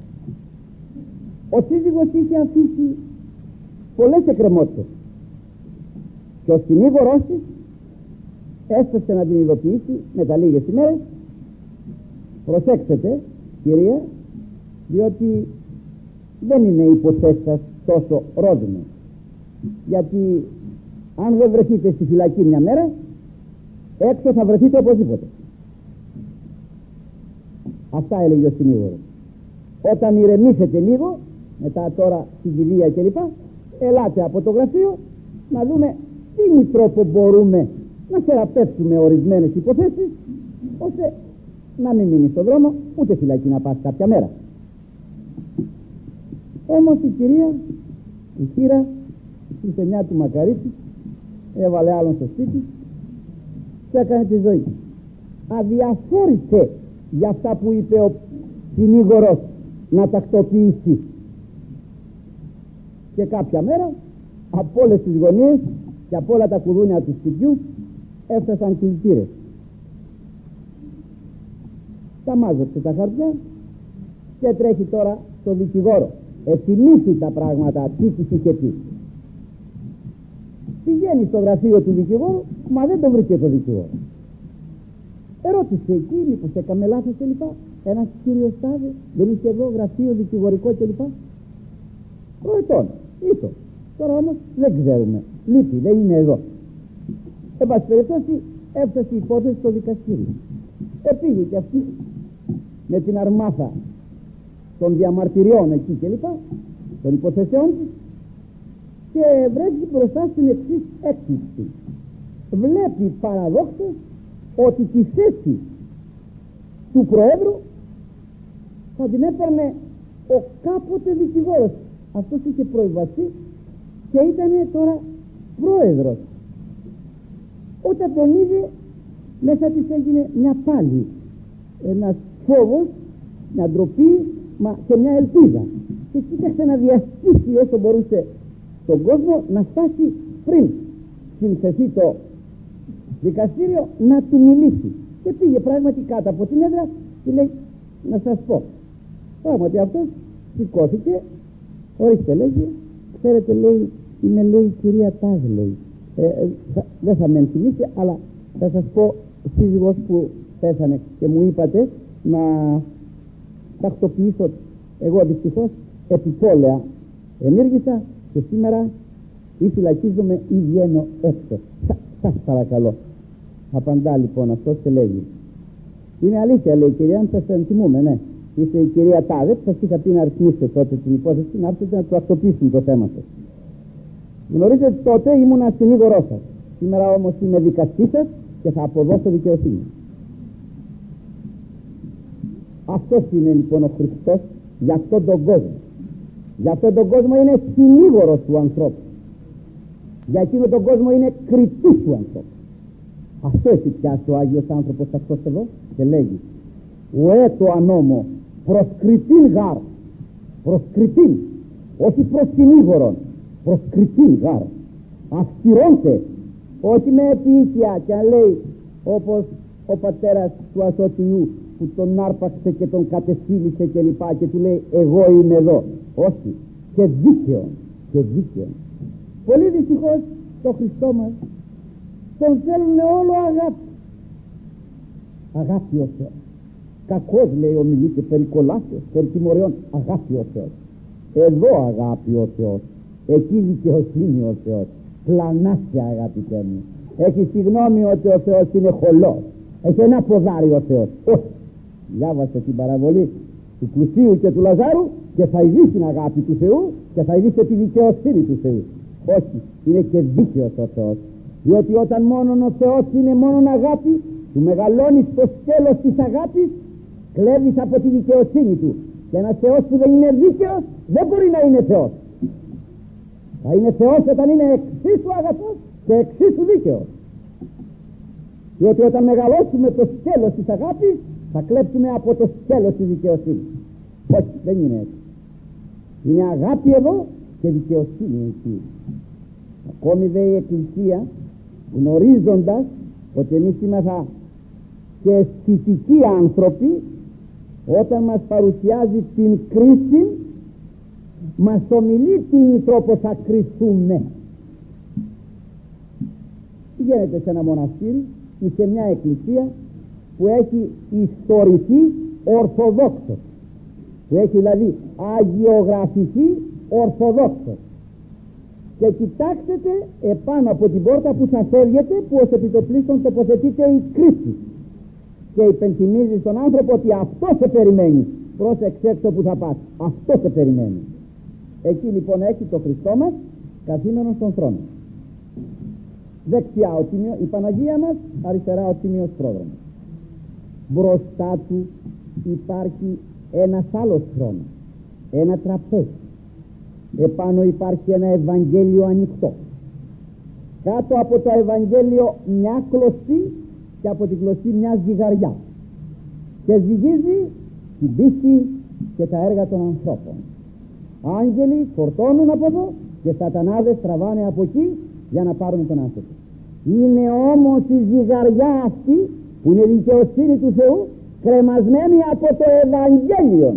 Ο σύζυγος είχε αφήσει πολλές εκκρεμότητες και ο συνήγορός της έφτασε να την ειδοποιήσει μετά λίγες ημέρες: προσέξτε κυρία, διότι δεν είναι οι υποθέσεις σας τόσο ρόδινες, γιατί αν δεν βρεθείτε στη φυλακή μια μέρα, έξω θα βρεθείτε οπωσδήποτε. Αυτά έλεγε ο συνήγορος. Όταν ηρεμήσετε λίγο, μετά τώρα στην κηδεία κλπ, ελάτε από το γραφείο να δούμε τι τρόπο μπορούμε να θεραπεύσουμε ορισμένες υποθέσεις, ώστε να μην μείνει στον δρόμο, ούτε φυλακή να πας κάποια μέρα. Όμως η κυρία, η χείρα, η σενιά του μακαρίτη, έβαλε άλλον στο σπίτι και έκανε τη ζωή. Αδιαφόρησε για αυτά που είπε ο συνήγορος να τακτοποιήσει. Και κάποια μέρα από όλες τις γωνίες και από όλα τα κουδούνια του σπιτιού έφτασαν κινητήρες. Τα μάζεψε τα χαρτιά και τρέχει τώρα στο δικηγόρο. Ετοιμήθη τα πράγματα, τι της είχε πει. Πηγαίνει στο γραφείο του δικηγόρου, μα δεν το βρήκε το δικηγόρο. Ερώτησε εκεί, μήπως έκαμε λάθος κλπ. Ένας κύριος τάδε δεν είχε εδώ γραφείο δικηγορικό κλπ. Προετών, ήτο. Τώρα όμως δεν ξέρουμε, λείπει, δεν είναι εδώ. Εν πάση περιπτώσει έφτασε η υπόθεση στο δικαστήριο. Επήγε και αυτή με την αρμάθα των διαμαρτυριών εκεί κλπ, των υποθεσεών της, και βρέθηκε μπροστά στην εξής έκπληξη. Βλέπει παραδόξως ότι τη θέση του Προέδρου θα την έπαιρνε ο κάποτε δικηγόρος. Αυτός είχε προεβαστεί και ήταν τώρα πρόεδρος. Όταν τον είδε, μέσα της έγινε μια πάλι, ένας φόβος, μια ντροπή, μα και μια ελπίδα, και κοίταξε να διαστήσει όσο μπορούσε τον κόσμο να φτάσει πριν συνθεθεί το δικαστήριο να του μιλήσει. Και πήγε πράγματι κάτω από την έδρα και λέει: να σας πω. Πράγματι αυτός σηκώθηκε. Ορίστε, λέγει, ξέρετε, λέει, είμαι, λέει, η κυρία Τάζ, λέει. Ε, ε, θα, δεν θα με ενθυμίσει, αλλά θα σας πω, σύζυγος που πέθανε και μου είπατε να τακτοποιήσω. Εγώ δυστυχώς επιπόλαια ενήργησα και σήμερα ή φυλακίζομαι ή βγαίνω έξω. Σα, σας παρακαλώ. Απαντά λοιπόν αυτός και λέγει: είναι αλήθεια, λέει, κυρία, αν σας ενθυμούμε, ναι. Είστε η κυρία Τάδε, σας είχα πει να αριθμίσετε τότε την υπόθεση, να έρθετε να του ακτοποιήσουν το θέμα σας. Γνωρίζετε ότι τότε ήμουνα συνήγορός σας. Σήμερα όμως είμαι δικαστής σας και θα αποδώσω δικαιοσύνη. Αυτός είναι λοιπόν ο Χριστός για αυτόν τον κόσμο. Για αυτόν τον κόσμο είναι συνήγορος του ανθρώπου. Για εκείνον τον κόσμο είναι κριτής του ανθρώπου. Αυτό έχει πιάσει ο Άγιος άνθρωπος αυτός εδώ και λέγει: ουέ το ανώμο προς κριτήν γάρ, προς κριτήν, όχι προς συνήγορον, προς κριτήν γάρ. Αυστηρώνται, όχι με επίοικια, και αν λέει όπως ο πατέρας του Ασωτιού που τον άρπαξε και τον κατεσύλισε και λοιπά και του λέει εγώ είμαι εδώ. Όχι, και δίκαιο, και δίκαιο. Πολύ δυστυχώς το Χριστό μας τον θέλουν όλο αγάπη. Αγάπη ο Θεός. Κακός, λέει, ομιλεί και περί κολάσεως, περί τιμωριών. Αγάπη ο Θεός. Εδώ αγάπη ο Θεός. Εκεί δικαιοσύνη ο Θεός. Πλανάσια, αγαπητέ μου. Έχει συγγνώμη ότι ο Θεός είναι χολός. Έχει ένα ποδάρι ο Θεός. Όχι. Διάβασε την παραβολή του πλουσίου και του Λαζάρου και θα ειδεί την αγάπη του Θεού και θα ειδεί τη δικαιοσύνη του Θεού. Όχι, είναι και δίκαιος ο Θεός. Διότι όταν μόνον ο Θεός είναι μόνον αγάπη, του μεγαλώνεις το σκέλος της αγάπης, κλέβεις από τη δικαιοσύνη του. Και ένας Θεός που δεν είναι δίκαιος δεν μπορεί να είναι Θεός. Θα είναι Θεός όταν είναι εξίσου αγαθός και εξίσου δίκαιος. Διότι όταν μεγαλώσουμε το σκέλος της αγάπης, θα κλέψουμε από το σκέλος της δικαιοσύνης. Όχι, δεν είναι έτσι. Είναι αγάπη εδώ και δικαιοσύνη εκεί. Ακόμη δε η Εκκλησία, γνωρίζοντας ότι εμείς είμαστε και αισθητικοί άνθρωποι, όταν μας παρουσιάζει την κρίση, μας ομιλεί τι τρόπο θα κριθούμε. Πηγαίνετε σε ένα μοναστήρι ή σε μια εκκλησία που έχει ιστορηθεί ορθοδόξος, που έχει δηλαδή αγιογραφηθεί ορθοδόξος, και κοιτάξτε επάνω από την πόρτα που θα φεύγετε, που ως επιτοπλίστων τοποθετείται η κρίση και υπενθυμίζει στον άνθρωπο ότι αυτό σε περιμένει. Πρόσεξε έξω που θα πας, αυτό σε περιμένει. Εκεί λοιπόν έχει το Χριστό μας καθήμενο στον θρόνο. Δεξιά ο τίμιο, η Παναγία μας, αριστερά ο τίμιος πρόδρομος. Μπροστά του υπάρχει ένας άλλος θρόνος, ένα τραπέζι. Επάνω υπάρχει ένα Ευαγγέλιο ανοιχτό. Κάτω από το Ευαγγέλιο μια κλωστή και από την κλωστή μια ζυγαριά. Και ζυγίζει την πίστη και τα έργα των ανθρώπων. Άγγελοι φορτώνουν από εδώ και σατανάδες τραβάνε από εκεί για να πάρουν τον άνθρωπο. Είναι όμως η ζυγαριά αυτή που είναι η δικαιοσύνη του Θεού, κρεμασμένη από το Ευαγγέλιο.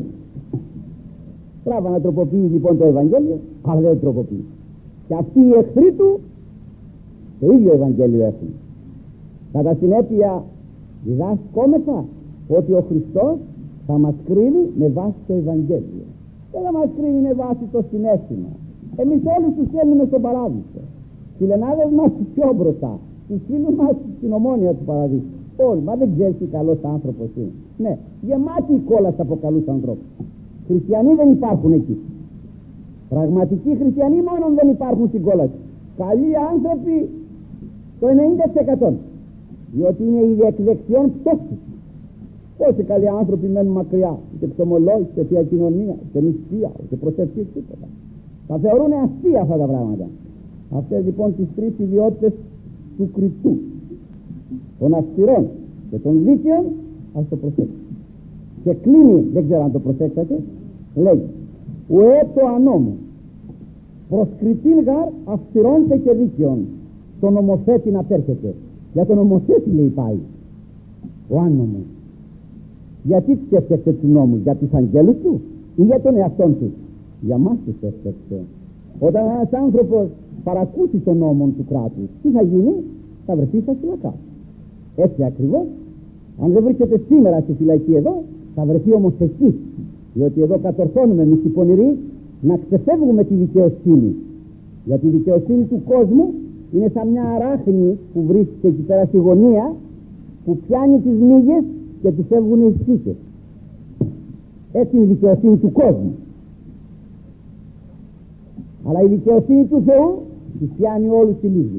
Τράβα να τροποποιεί λοιπόν το Ευαγγέλιο, αλλά δεν τροποποιεί. Και αυτοί οι εχθροί του το ίδιο Ευαγγέλιο έχουν. Κατά συνέπεια διδάσκομεθα ότι ο Χριστός θα μας κρίνει με βάση το Ευαγγέλιο. Δεν θα μας κρίνει με βάση το συναίσθημα. Εμείς όλοι τους θέλουμε στον παράδεισο. Οι λενάδες μας πιο μπροστά, τους φίλους μας στην Ομόνια του Παραδείσου. Όλοι, μα δεν ξέρεις τι καλός άνθρωπος είναι. Ναι, γεμάτη η κόλαση από καλούς ανθρώπους. Χριστιανοί δεν υπάρχουν εκεί. Πραγματικοί χριστιανοί μόνο δεν υπάρχουν στην κόλαση. Καλοί άνθρωποι το ενενήντα τοις εκατό. Διότι είναι η εκδεξιόν πτώση. Πόσοι καλοί άνθρωποι μένουν μακριά, ούτε ξομολόγηση, ούτε θεία κοινωνία, ούτε νηστεία, ούτε προσευχή, τίποτα. Τα θεωρούν αστεία αυτά τα πράγματα. Αυτές λοιπόν τις τρεις ιδιότητες του κριτού, των αυστηρών και των δίκαιων, ας το προσέξετε. Και κλείνει, δεν ξέρω αν το προσέξατε, λέει ουέ το ανώμο προσκριτήν γαρ αυστηρώνται και δίκαιων, το νομοθέτη να πέρχεται. Για τον νομοθέτη λέει πάει ο άνομος. Γιατί τους έφτιαξε του νόμου, για τους αγγέλους του ή για τον εαυτόν του? Για μας τους έφτιαξε. Όταν ένας άνθρωπος παρακούσει τον νόμο του κράτους, τι θα γίνει? Θα βρεθεί στα φυλακά. Έτσι ακριβώς, αν δεν βρίσκεται σήμερα στη φυλακή εδώ, θα βρεθεί όμως εκεί. Διότι εδώ κατορθώνουμε εμείς οι πονηροί να ξεφεύγουμε τη δικαιοσύνη. Γιατί η δικαιοσύνη του κόσμου είναι σαν μια αράχνη που βρίσκεται εκεί πέρα στη γωνία, που πιάνει τις μύγες και τους φεύγουν οι στίκες. Έτσι είναι η δικαιοσύνη του κόσμου. Αλλά η δικαιοσύνη του Θεού τους πιάνει όλους τη λίγη.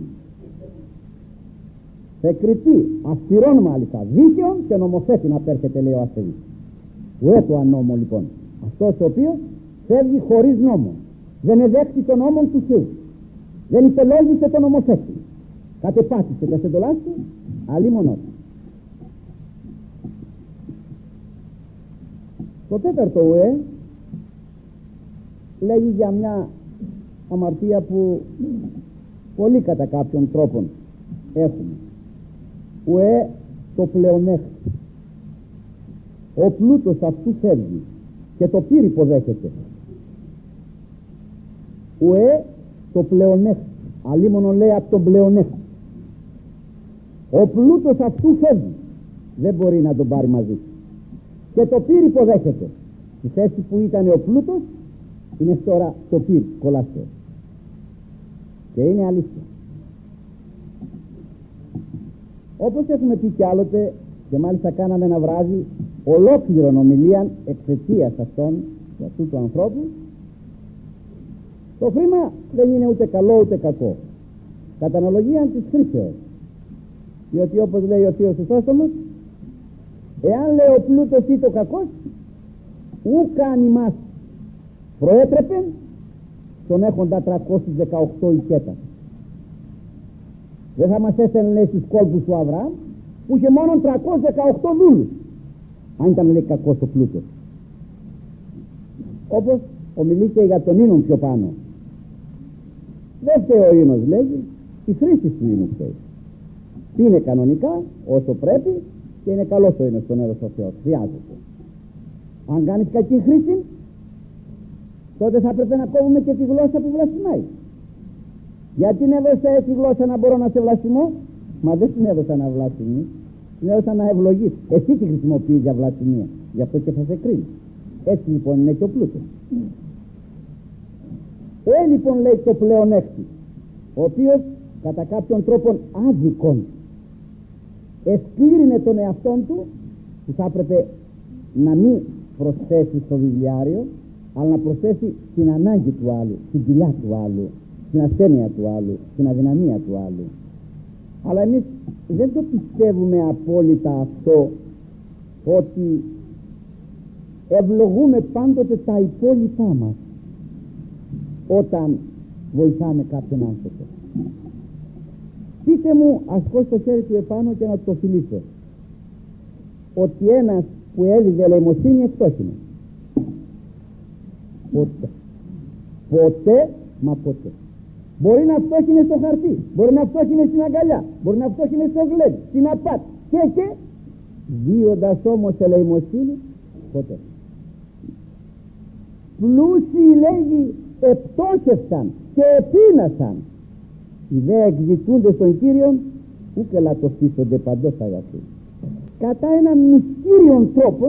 Σε κριτή, αυστηρών μάλιστα, δίκαιων και νομοθέτη να πέρχεται, λέει ο ασθενής. Ουέ το ανώμο λοιπόν, αυτός ο οποίος φεύγει χωρίς νόμο, δεν εδέχτη τον νόμο του Θεού, δεν υπελόγισε τον νομοθέτη, κατεπάτησε τα εντολάς του, αλλήμον του. Το τέταρτο ουέ λέγει για μια αμαρτία που πολλοί κατά κάποιον τρόπον έχουμε. Ουέ το πλεονέκτημα. Ο πλούτος αυτού φεύγει και το πύρ υποδέχεται. Ουέ το πλεονέκτημα. Αλλήμωνο λέει από τον πλεονέκτημα. Ο πλούτος αυτού φεύγει, δεν μπορεί να τον πάρει μαζί και το πύρ υποδέχεται. Στη θέση που ήταν ο πλούτος είναι τώρα το πύρ κολλάστε. Και είναι αλήθεια. Όπως έχουμε πει κι άλλοτε, και μάλιστα κάναμε ένα βράδυ ολόκληρον ομιλία εξαιτίας αυτών και αυτού του ανθρώπου, το χρήμα δεν είναι ούτε καλό ούτε κακό, κατά αναλογία της χρήσεως. Διότι όπως λέει ο Θείος Χρυσόστομος, εάν λέει ο πλούτος ή το κακός, ου κάνει μας προέτρεπε στον έχοντα τριακόσιες δεκαοκτώ οικέτα. Δεν θα μας έστελνε, λέει, στους κόλπους του Αβραάμ που είχε μόνο τριακόσιους δεκαοκτώ δούλους, αν ήταν, λέει, κακός ο πλούτος. Όπως ομιλεί και για τον ίνον πιο πάνω. Δεν φταίει ο ίνος, λέγει, η χρήση του ίνου φταίει. Είναι κανονικά όσο πρέπει και είναι καλός ο ίνος στον έδωσε ο Θεός, χρειάζεται. Αν κάνεις κακή χρήση, τότε θα πρέπει να κόβουμε και τη γλώσσα που βλασφημάει. Γιατί την έδωσα τη γλώσσα να μπορώ να σε βλασφημώ? Μα δεν την έδωσα να βλασφημεί, την έδωσα να ευλογείς. Εσύ τη χρησιμοποιείς για βλασφημία, γι' αυτό και θα σε κρίνει. Έτσι λοιπόν είναι και ο πλούτος. Ε, λοιπόν, λέει το πλεονέκτη, ο οποίος κατά κάποιον τρόπον άδικον εσκλήρινε τον εαυτόν του, που θα έπρεπε να μην προσθέσει στο βιβλιάριο, αλλά να προσθέσει την ανάγκη του άλλου, την κοιλιά του άλλου, την ασθένεια του άλλου, την αδυναμία του άλλου. Αλλά εμείς δεν το πιστεύουμε απόλυτα αυτό, ότι ευλογούμε πάντοτε τα υπόλοιπά μας όταν βοηθάμε κάποιον άνθρωπο. Πείτε μου, ας χώσει το χέρι του επάνω και να το φιλήσω, ότι ένας που έλυδε ελεημοσύνη εκτόχινε. Ποτέ. Ποτέ, μα ποτέ. Μπορεί να φτώχινε στο χαρτί, μπορεί να φτώχινε στην αγκαλιά, μπορεί να φτώχινε στο γλέντ, στην απάτη και και δίοντας όμως ελεημοσύνη, ποτέ. Πλούσιοι, λέγει, επτόχευσαν και επίνασαν. Οι δε εκζητούνται στον Κύριον, ουκ ελαττωθήσονται παντός αγαθοί. Κατά έναν μυστήριον τρόπον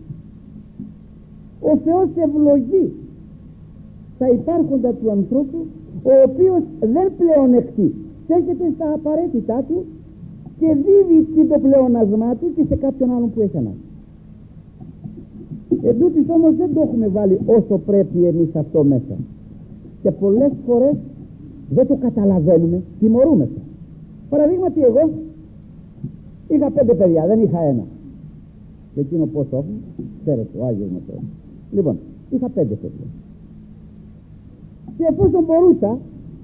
ο Θεός ευλογεί τα υπάρχοντα του ανθρώπου, ο οποίος δεν πλεονεκτεί, στέκεται στα απαραίτητά του και δίδει το πλεονασμά του και σε κάποιον άλλον που έχει ανάγκη. Εν τούτοις όμως δεν το έχουμε βάλει όσο πρέπει εμείς αυτό μέσα, και πολλές φορές δεν το καταλαβαίνουμε, τιμωρούμεθα. Παραδείγματι, εγώ είχα πέντε παιδιά, δεν είχα ένα. Και εκείνο πώς το έχουμε, ξέρετε, ο Άγιος μας το. Λοιπόν, είχα πέντε παιδιά. Και εφόσον μπορούσα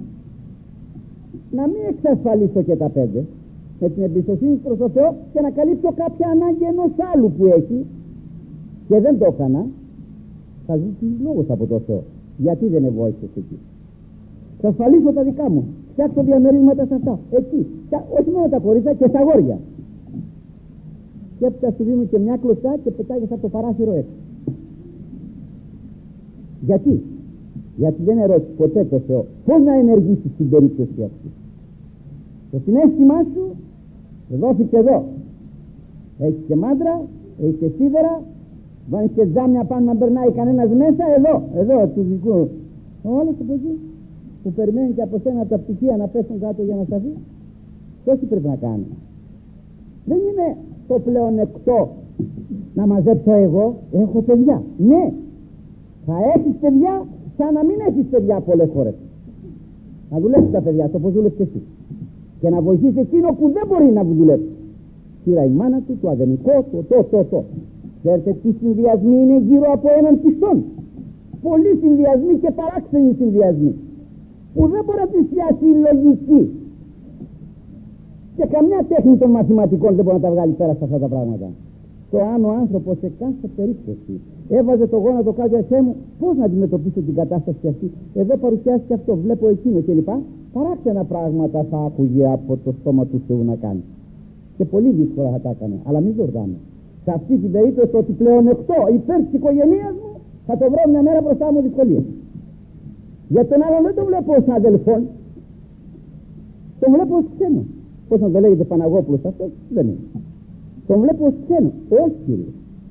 να μην εξασφαλίσω και τα πέντε, με την εμπιστοσύνη προς το Θεό, και να καλύψω κάποια ανάγκη ενός άλλου που έχει, και δεν το έκανα, θα ζήσει λόγος από το Θεό. Γιατί δεν ευόησες εκεί? Θα ασφαλίσω τα δικά μου, φτιάξω διαμερίσματα σε αυτά, εκεί, όχι μόνο τα κορίτσια, και στα αγόρια. Και έπειτα σου δίνουν και μια κλωτσά και πετάγεις από το παράθυρο έξω. Γιατί? Γιατί δεν ερώτησε ποτέ το Θεό πώς να ενεργήσεις στην περίπτωση αυτή. Το συναίσθημά σου δόθηκε εδώ. Έχει και μάντρα, έχει και σίδερα, βάνεις και τζάμια πάνω να περνάει κανένας μέσα, εδώ, εδώ του δικού. Όλος από εκεί που περιμένει και από σένα τα πτυχία να πέσουν κάτω για να σταθεί. Πώς πρέπει να κάνει? Δεν είναι το πλεονεκτό να μαζέψω εγώ, έχω παιδιά. Ναι, θα έχεις παιδιά σαν να μην έχεις παιδιά πολλές φορές. Να δουλέψεις τα παιδιά, το πως δουλέψεις εσύ. Και να βοηθήσεις εκείνο που δεν μπορεί να δουλέψει. Κύρα η μάνα του, το αδενικό, το το το το. Ξέρετε τι συνδυασμοί είναι γύρω από έναν πιστόν? Πολλοί συνδυασμοί και παράξενοι συνδυασμοί, που δεν μπορεί να τις πιάσει η λογική. Και καμιά τέχνη των μαθηματικών δεν μπορεί να τα βγάλει πέρα σε αυτά τα πράγματα. Το αν ο άνθρωπος σε κάθε περίπτωση έβαζε το γόνατο κάτω, εσέ μου, πώς να αντιμετωπίσω την κατάσταση αυτή? Εδώ παρουσιάστηκε αυτό, βλέπω εκείνο κλπ. Παράξενα πράγματα θα άκουγε από το στόμα του Θεού να κάνει. Και πολύ δύσκολα θα τα έκανε, αλλά μην ζορδάμε. Σε αυτή την περίπτωση, ότι πλεονεκτώ υπέρ της οικογένειας μου, θα το βρω μια μέρα μπροστά μου δυσκολία. Για τον άλλον δεν το βλέπω ως αδελφόν, τον βλέπω ως ξένο. Πώς να το λέγεται Παναγόπουλος αυτό? Δεν είναι. Τον βλέπω ως ξένο. Όχι, κύριε.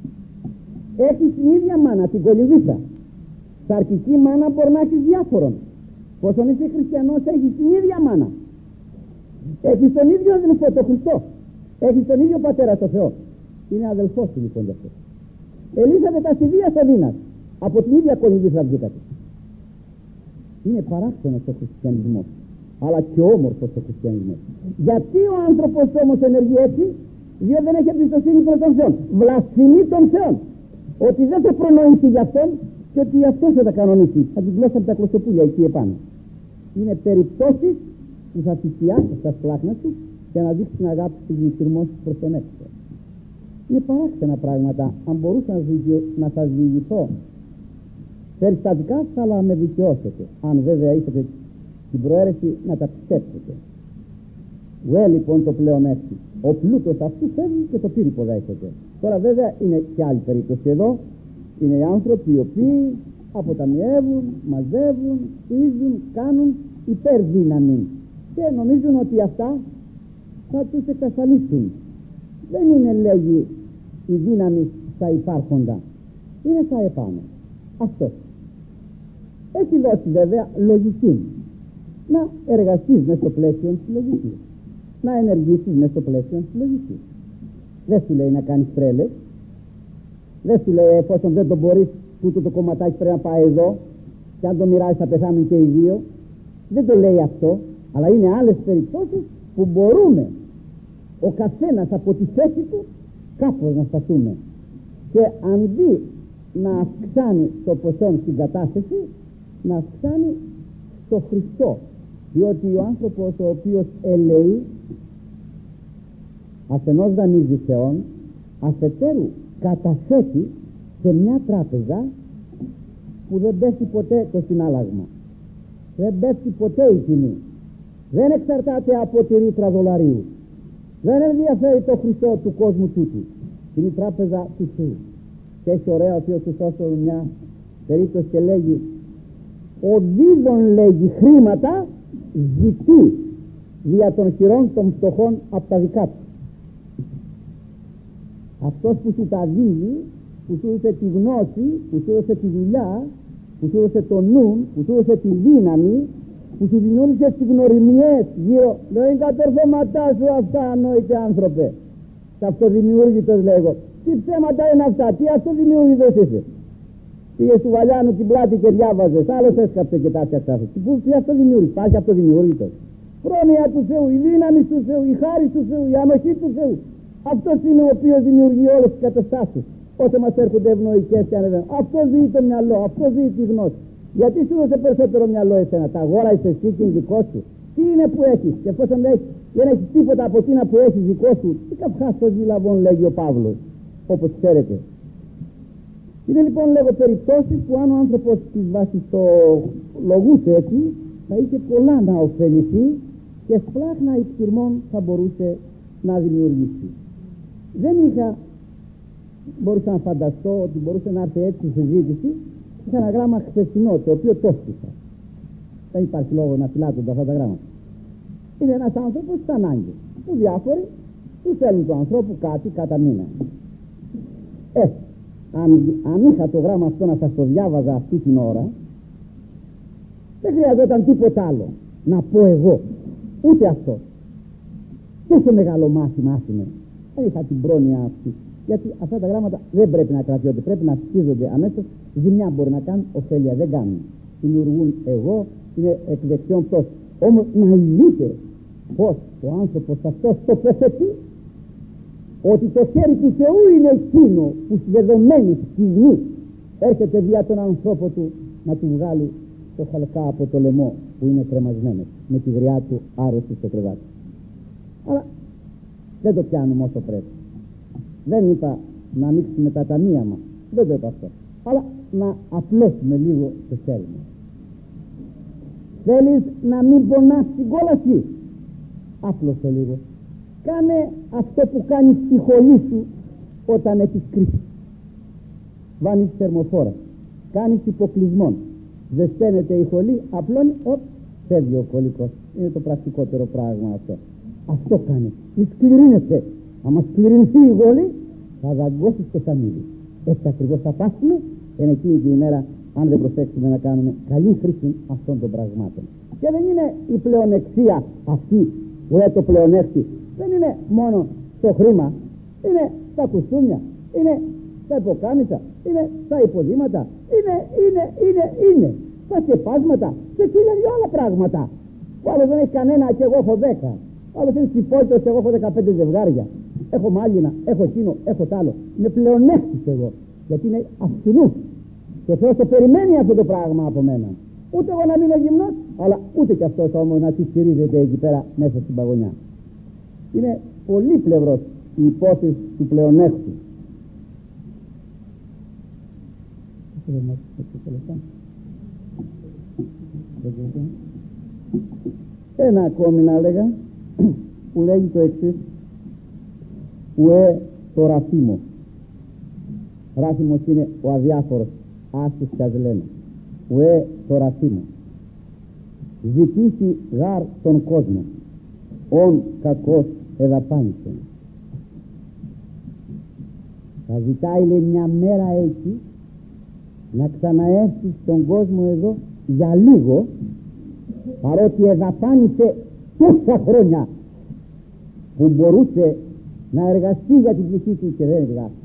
Έχεις την ίδια μάνα, την κολυβίσα. Σαρκική μάνα μπορεί να έχεις διάφορον. Πόσον είσαι χριστιανός, έχεις την ίδια μάνα. Έχεις τον ίδιο αδελφό, τον Χριστό. Έχεις τον ίδιο πατέρα, στο Θεό. Είναι αδελφός του λοιπόν γι' αυτό. Ελύσατε τα σιδεία στο Δίνας. Από την ίδια κολυβίσα βγήκατε. Είναι παράξενος ο χριστιανισμός, αλλά και όμορφος ο χριστιανισμός. Γιατί ο άνθρωπος όμως ενεργεί έτσι? Διότι δεν έχει εμπιστοσύνη προς τον Θεό. Βλασφημεί τον Θεό. Ότι δεν θα προνοήσει για αυτόν και ότι αυτός θα τα κανονίσει. Θα την πλώσει από τα κλωστοπούλια εκεί επάνω. Είναι περιπτώσεις που θα θυσιάσει στα σπλάχνα του και να δείξει την αγάπη του διηγητηρμός προς τον έξω. Είναι παράξενα πράγματα. Αν μπορούσα να σας διηγηθώ περιστατικά θα με δικαιώσετε, αν βέβαια είχατε την προαίρεση να τα πιστέψετε. Ουέ λοιπόν το πλεονέκτη, ο πλούτος αυτού φεύγει και το πύρι υποδέχεται. Τώρα βέβαια είναι και άλλη περίπτωση εδώ. Είναι οι άνθρωποι οι οποίοι αποταμιεύουν, μαζεύουν, χτίζουν, κάνουν υπερδύναμη και νομίζουν ότι αυτά θα τους εξασφαλίσουν. Δεν είναι, λέγει, η δύναμη στα υπάρχοντα, είναι στα επάνω. Αυτό έχει δώσει βέβαια λογική. Να εργαστείς μες στο πλαίσιο της λογικής, να ενεργήσεις μες στο πλαίσιο της λογικής. Δεν σου λέει να κάνεις τρέλες, δεν σου λέει εφόσον δεν το μπορείς, τούτο το κομματάκι πρέπει να πάει εδώ και αν το μοιράζεις θα πεθάνουν και οι δύο. Δεν το λέει αυτό, αλλά είναι άλλες περιπτώσεις που μπορούμε ο καθένας από τη θέση του κάπως να σταθούμε και αντί να αυξάνει το ποσό στην κατάθεση, να αυξάνει στο Χριστό, διότι ο άνθρωπος ο οποίος ελεεί αφενός δανείζει Θεόν, αφετέρου καταθέτει σε μια τράπεζα που δεν πέφτει ποτέ το συνάλλαγμα, δεν πέφτει ποτέ η τιμή, δεν εξαρτάται από τη ρήτρα δολαρίου, δεν ενδιαφέρει το Χριστό του κόσμου τούτου, είναι η τράπεζα του Θεού. Και έχει ωραία ο Θεός Χριστός μια περίπτωση και λέγει, ο δίδων, λέγει, χρήματα ζητεί δια των χειρών των φτωχών από τα δικά του. Αυτός που σου τα δίδει, που σου έδωσε τη γνώση, που σου έδωσε τη δουλειά, που σου έδωσε το νου, που σου έδωσε τη δύναμη, που σου δημιούργησε τις γνωριμιές γύρω, δεν είναι κατορθώματά σου αυτά, ανόητε άνθρωπε. Σε αυτοδημιούργητος λέγω. Τι ψέματα είναι αυτά, τι αυτοδημιούργητος είσαι. Πήγε του Βαλιάνου την πλάτη και διάβαζες, άλλος έσκαψε και τα έφτιαξε. Τι αυτοδημιούργητος, υπάρχει αυτοδημιούργητος. Πρόνοια του Θεού, η δύναμη του Θεού, η χάρη του Θεού, η ανοχή του Θεού. Αυτός είναι ο οποίος δημιουργεί όλες τις καταστάσεις. Όσο μας έρχονται ευνοϊκές και ανεβαίνουν. Αυτό ζει το μυαλό, αυτό ζει τη γνώση. Γιατί σου δώσε περισσότερο μυαλό εσένα, τα αγόρασες εσύ και είναι δικό σου. Τι είναι που έχεις, και εφόσον δεν έχεις, δεν έχεις τίποτα από εκείνα που έχεις δικό σου, τι καυχάστος λαβών, λέγει ο Παύλος, όπως ξέρετε. Είναι λοιπόν, λέγω, περιπτώσεις που αν ο άνθρωπος της βάσης το λογούσε έτσι, θα είχε πολλά να ωφεληθεί και σπλάχνα υπηρμών θα μπορούσε να δημιουργήσει. Δεν είχα, μπορούσα να φανταστώ ότι μπορούσε να έρθει έτσι η συζήτηση. Είχα ένα γράμμα χθεσινό, το οποίο το έστεισα. Δεν υπάρχει λόγο να φυλάττονται αυτά τα γράμματα. Είναι ένας άνθρωπος στις ανάγκες, που διάφοροι του θέλουν του ανθρώπου κάτι κατά μήνα. Ε, αν, αν είχα το γράμμα αυτό να σας το διάβαζα αυτή την ώρα, δεν χρειαζόταν τίποτα άλλο να πω εγώ, ούτε αυτό. Τόσο μεγάλο μάθημα άφηνε. Δεν είχα την πρόνοια αυτή. Γιατί αυτά τα γράμματα δεν πρέπει να κρατιόνται, πρέπει να σκίζονται αμέσως. Ζημιά μπορεί να κάνουν, ωφέλεια δεν κάνουν. Δημιουργούν εγώ, είναι εκ δεξιών πτώσεων. Όμως να δείτε πως ο άνθρωπος αυτός τοποθετεί ότι το χέρι του Θεού είναι εκείνο που στη δεδομένη στιγμή έρχεται δια τον ανθρώπο του να του βγάλει το χαλκά από το λαιμό που είναι κρεμασμένο με τη γριά του άρρωστη στο κρεβάτι. Αλλά δεν το πιάνουμε όσο πρέπει. Δεν είπα να ανοίξουμε τα ταμεία μας, δεν το είπα αυτό, αλλά να απλώσουμε λίγο το χέρι μας. Θέλεις να μην πονάς την κόλαση, άπλωσε λίγο. Κάνε αυτό που κάνεις στη χολή σου όταν έχεις κρίση. Βάνεις θερμοφόρα, κάνεις υποκλεισμόν, ζεσταίνεται η χολή, απλώνει, οπ, φεύγει ο κολλικός. Είναι το πρακτικότερο πράγμα αυτό. Αυτό κάνει, μη σκληρύνεσαι. Άμα σκληρυνθεί η γόλη, θα δαγκώσεις το σαμίδι. Έτσι ακριβώς θα πάσουμε, είναι εκείνη την ημέρα, αν δεν προσέξουμε να κάνουμε καλή χρήση αυτών των πραγμάτων. Και δεν είναι η πλεονεξία αυτή που είναι το πλεονέκτη, δεν είναι μόνο στο χρήμα, είναι στα κουστούμια, είναι στα υποκάμισα, είναι στα υποδήματα, είναι, είναι, είναι, είναι, στα σκεπάσματα, σε χίλια δυο άλλα πράγματα. Ο άλλος δεν έχει κανένα και εγώ έχω δέκα. Ο άλλος είναι συμπόλυτος και εγώ έχω δεκαπέντε ζευγάρια. Έχω μάλινα, έχω εκείνο, έχω τ' άλλο. Είναι πλεονέκτης εγώ, γιατί είναι αυτινού. Και ο Θεός το περιμένει αυτό το πράγμα από μένα. Ούτε εγώ να μείνω γυμνός, αλλά ούτε κι αυτός όμως να τη στηρίζεται εκεί πέρα μέσα στην παγωνιά. Είναι πολύ πλευρός η υπόθεση του πλεονέκτου. Ένα ακόμη να έλεγα που λέγει το εξής: ουέ το ραθίμο. Ράθιμος είναι ο αδιάφορος, άσους κι ας λένε. Ουέ το ραθίμο. Ζητήσει γάρ τον κόσμο, ον κακός εδαπάνησε. Θα ζητάει, λέει, μια μέρα έτσι να ξαναέρθει στον κόσμο εδώ για λίγο, παρότι εδαπάνησε τόσα χρόνια που μπορούσε να εργαστεί για την ψυχή του και δεν εργάστηκε.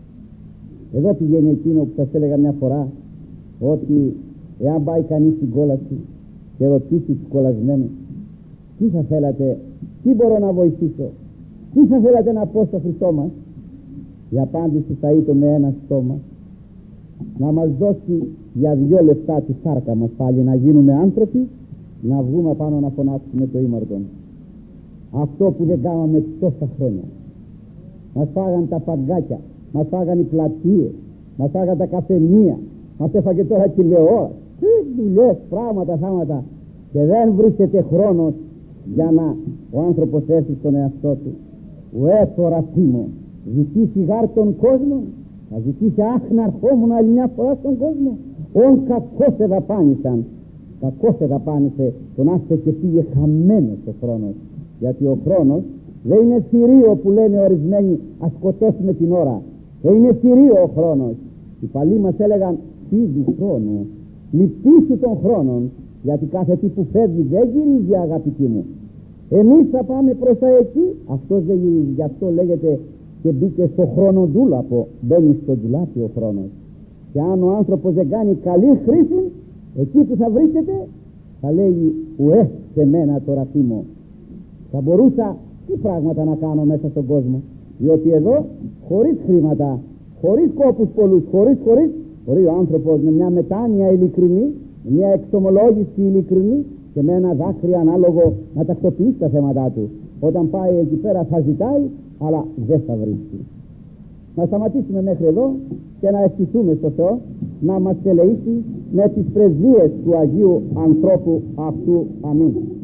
Εδώ πηγαίνει εκείνο που σας έλεγα μια φορά, ότι εάν πάει κανείς στην κόλαση και ρωτήσει τους κολλασμένους, τι θα θέλατε, τι μπορώ να βοηθήσω, τι θα θέλατε να πω στο Χριστό μας, η απάντηση θα ήταν με ένα στόμα: να μας δώσει για δυο λεπτά τη σάρκα μας πάλι, να γίνουμε άνθρωποι, να βγούμε πάνω να φωνάξουμε το ήμαρτον. Αυτό που δεν κάναμε τόσα χρόνια. Μας φάγαν τα παγκάκια, μας φάγαν οι πλατείες, μας φάγαν τα καφενεία, μας έφαγε τώρα τηλεόραση, τι δουλειές, πράγματα, θάματα, και δεν βρίσκεται χρόνος για να ο άνθρωπος έρθει στον εαυτό του. Ουέ το ραθίμο, ζητήσει γάρ τον κόσμο, θα ζητήσει αχ να ερχόμουν άλλη μια φορά στον κόσμο. Ον κακός εδαπάνησαν, κακός εδαπάνησε, τον άφησε και πήγε χαμένος ο χρόνος. Γιατί ο χρόνος δεν είναι θηρίο που λένε ορισμένοι, ας σκοτώσουμε την ώρα. Δεν είναι θηρίο ο χρόνος. Οι παλιοί μας έλεγαν φύγει χρόνο, λυπήσου των χρόνων, γιατί κάθε τι που φεύγει δεν γυρίζει, αγαπητοί μου. Εμείς θα πάμε προς τα εκεί, αυτός δεν γυρίζει. Γι' αυτό λέγεται και μπήκε στο χρόνο ντούλαπο, μπαίνει στο ντουλάπι ο χρόνος. Και αν ο άνθρωπος δεν κάνει καλή χρήση, εκεί που θα βρίσκεται θα λέει ουέ σε μένα το ραθίμο. Θα μπορούσα τι πράγματα να κάνω μέσα στον κόσμο, διότι εδώ χωρίς χρήματα, χωρίς κόπους πολλούς, χωρίς χωρίς μπορεί ο άνθρωπος με μια μετάνοια ειλικρινή, μια εξομολόγηση ειλικρινή και με ένα δάκρυ ανάλογο να τακτοποιήσει τα θέματα του. Όταν πάει εκεί πέρα θα ζητάει, αλλά δεν θα βρίσκει. Να σταματήσουμε μέχρι εδώ και να ευχηθούμε στο Θεό να μας τελεήσει με τις πρεσβείες του Αγίου ανθρώπου αυτού. Αμήν.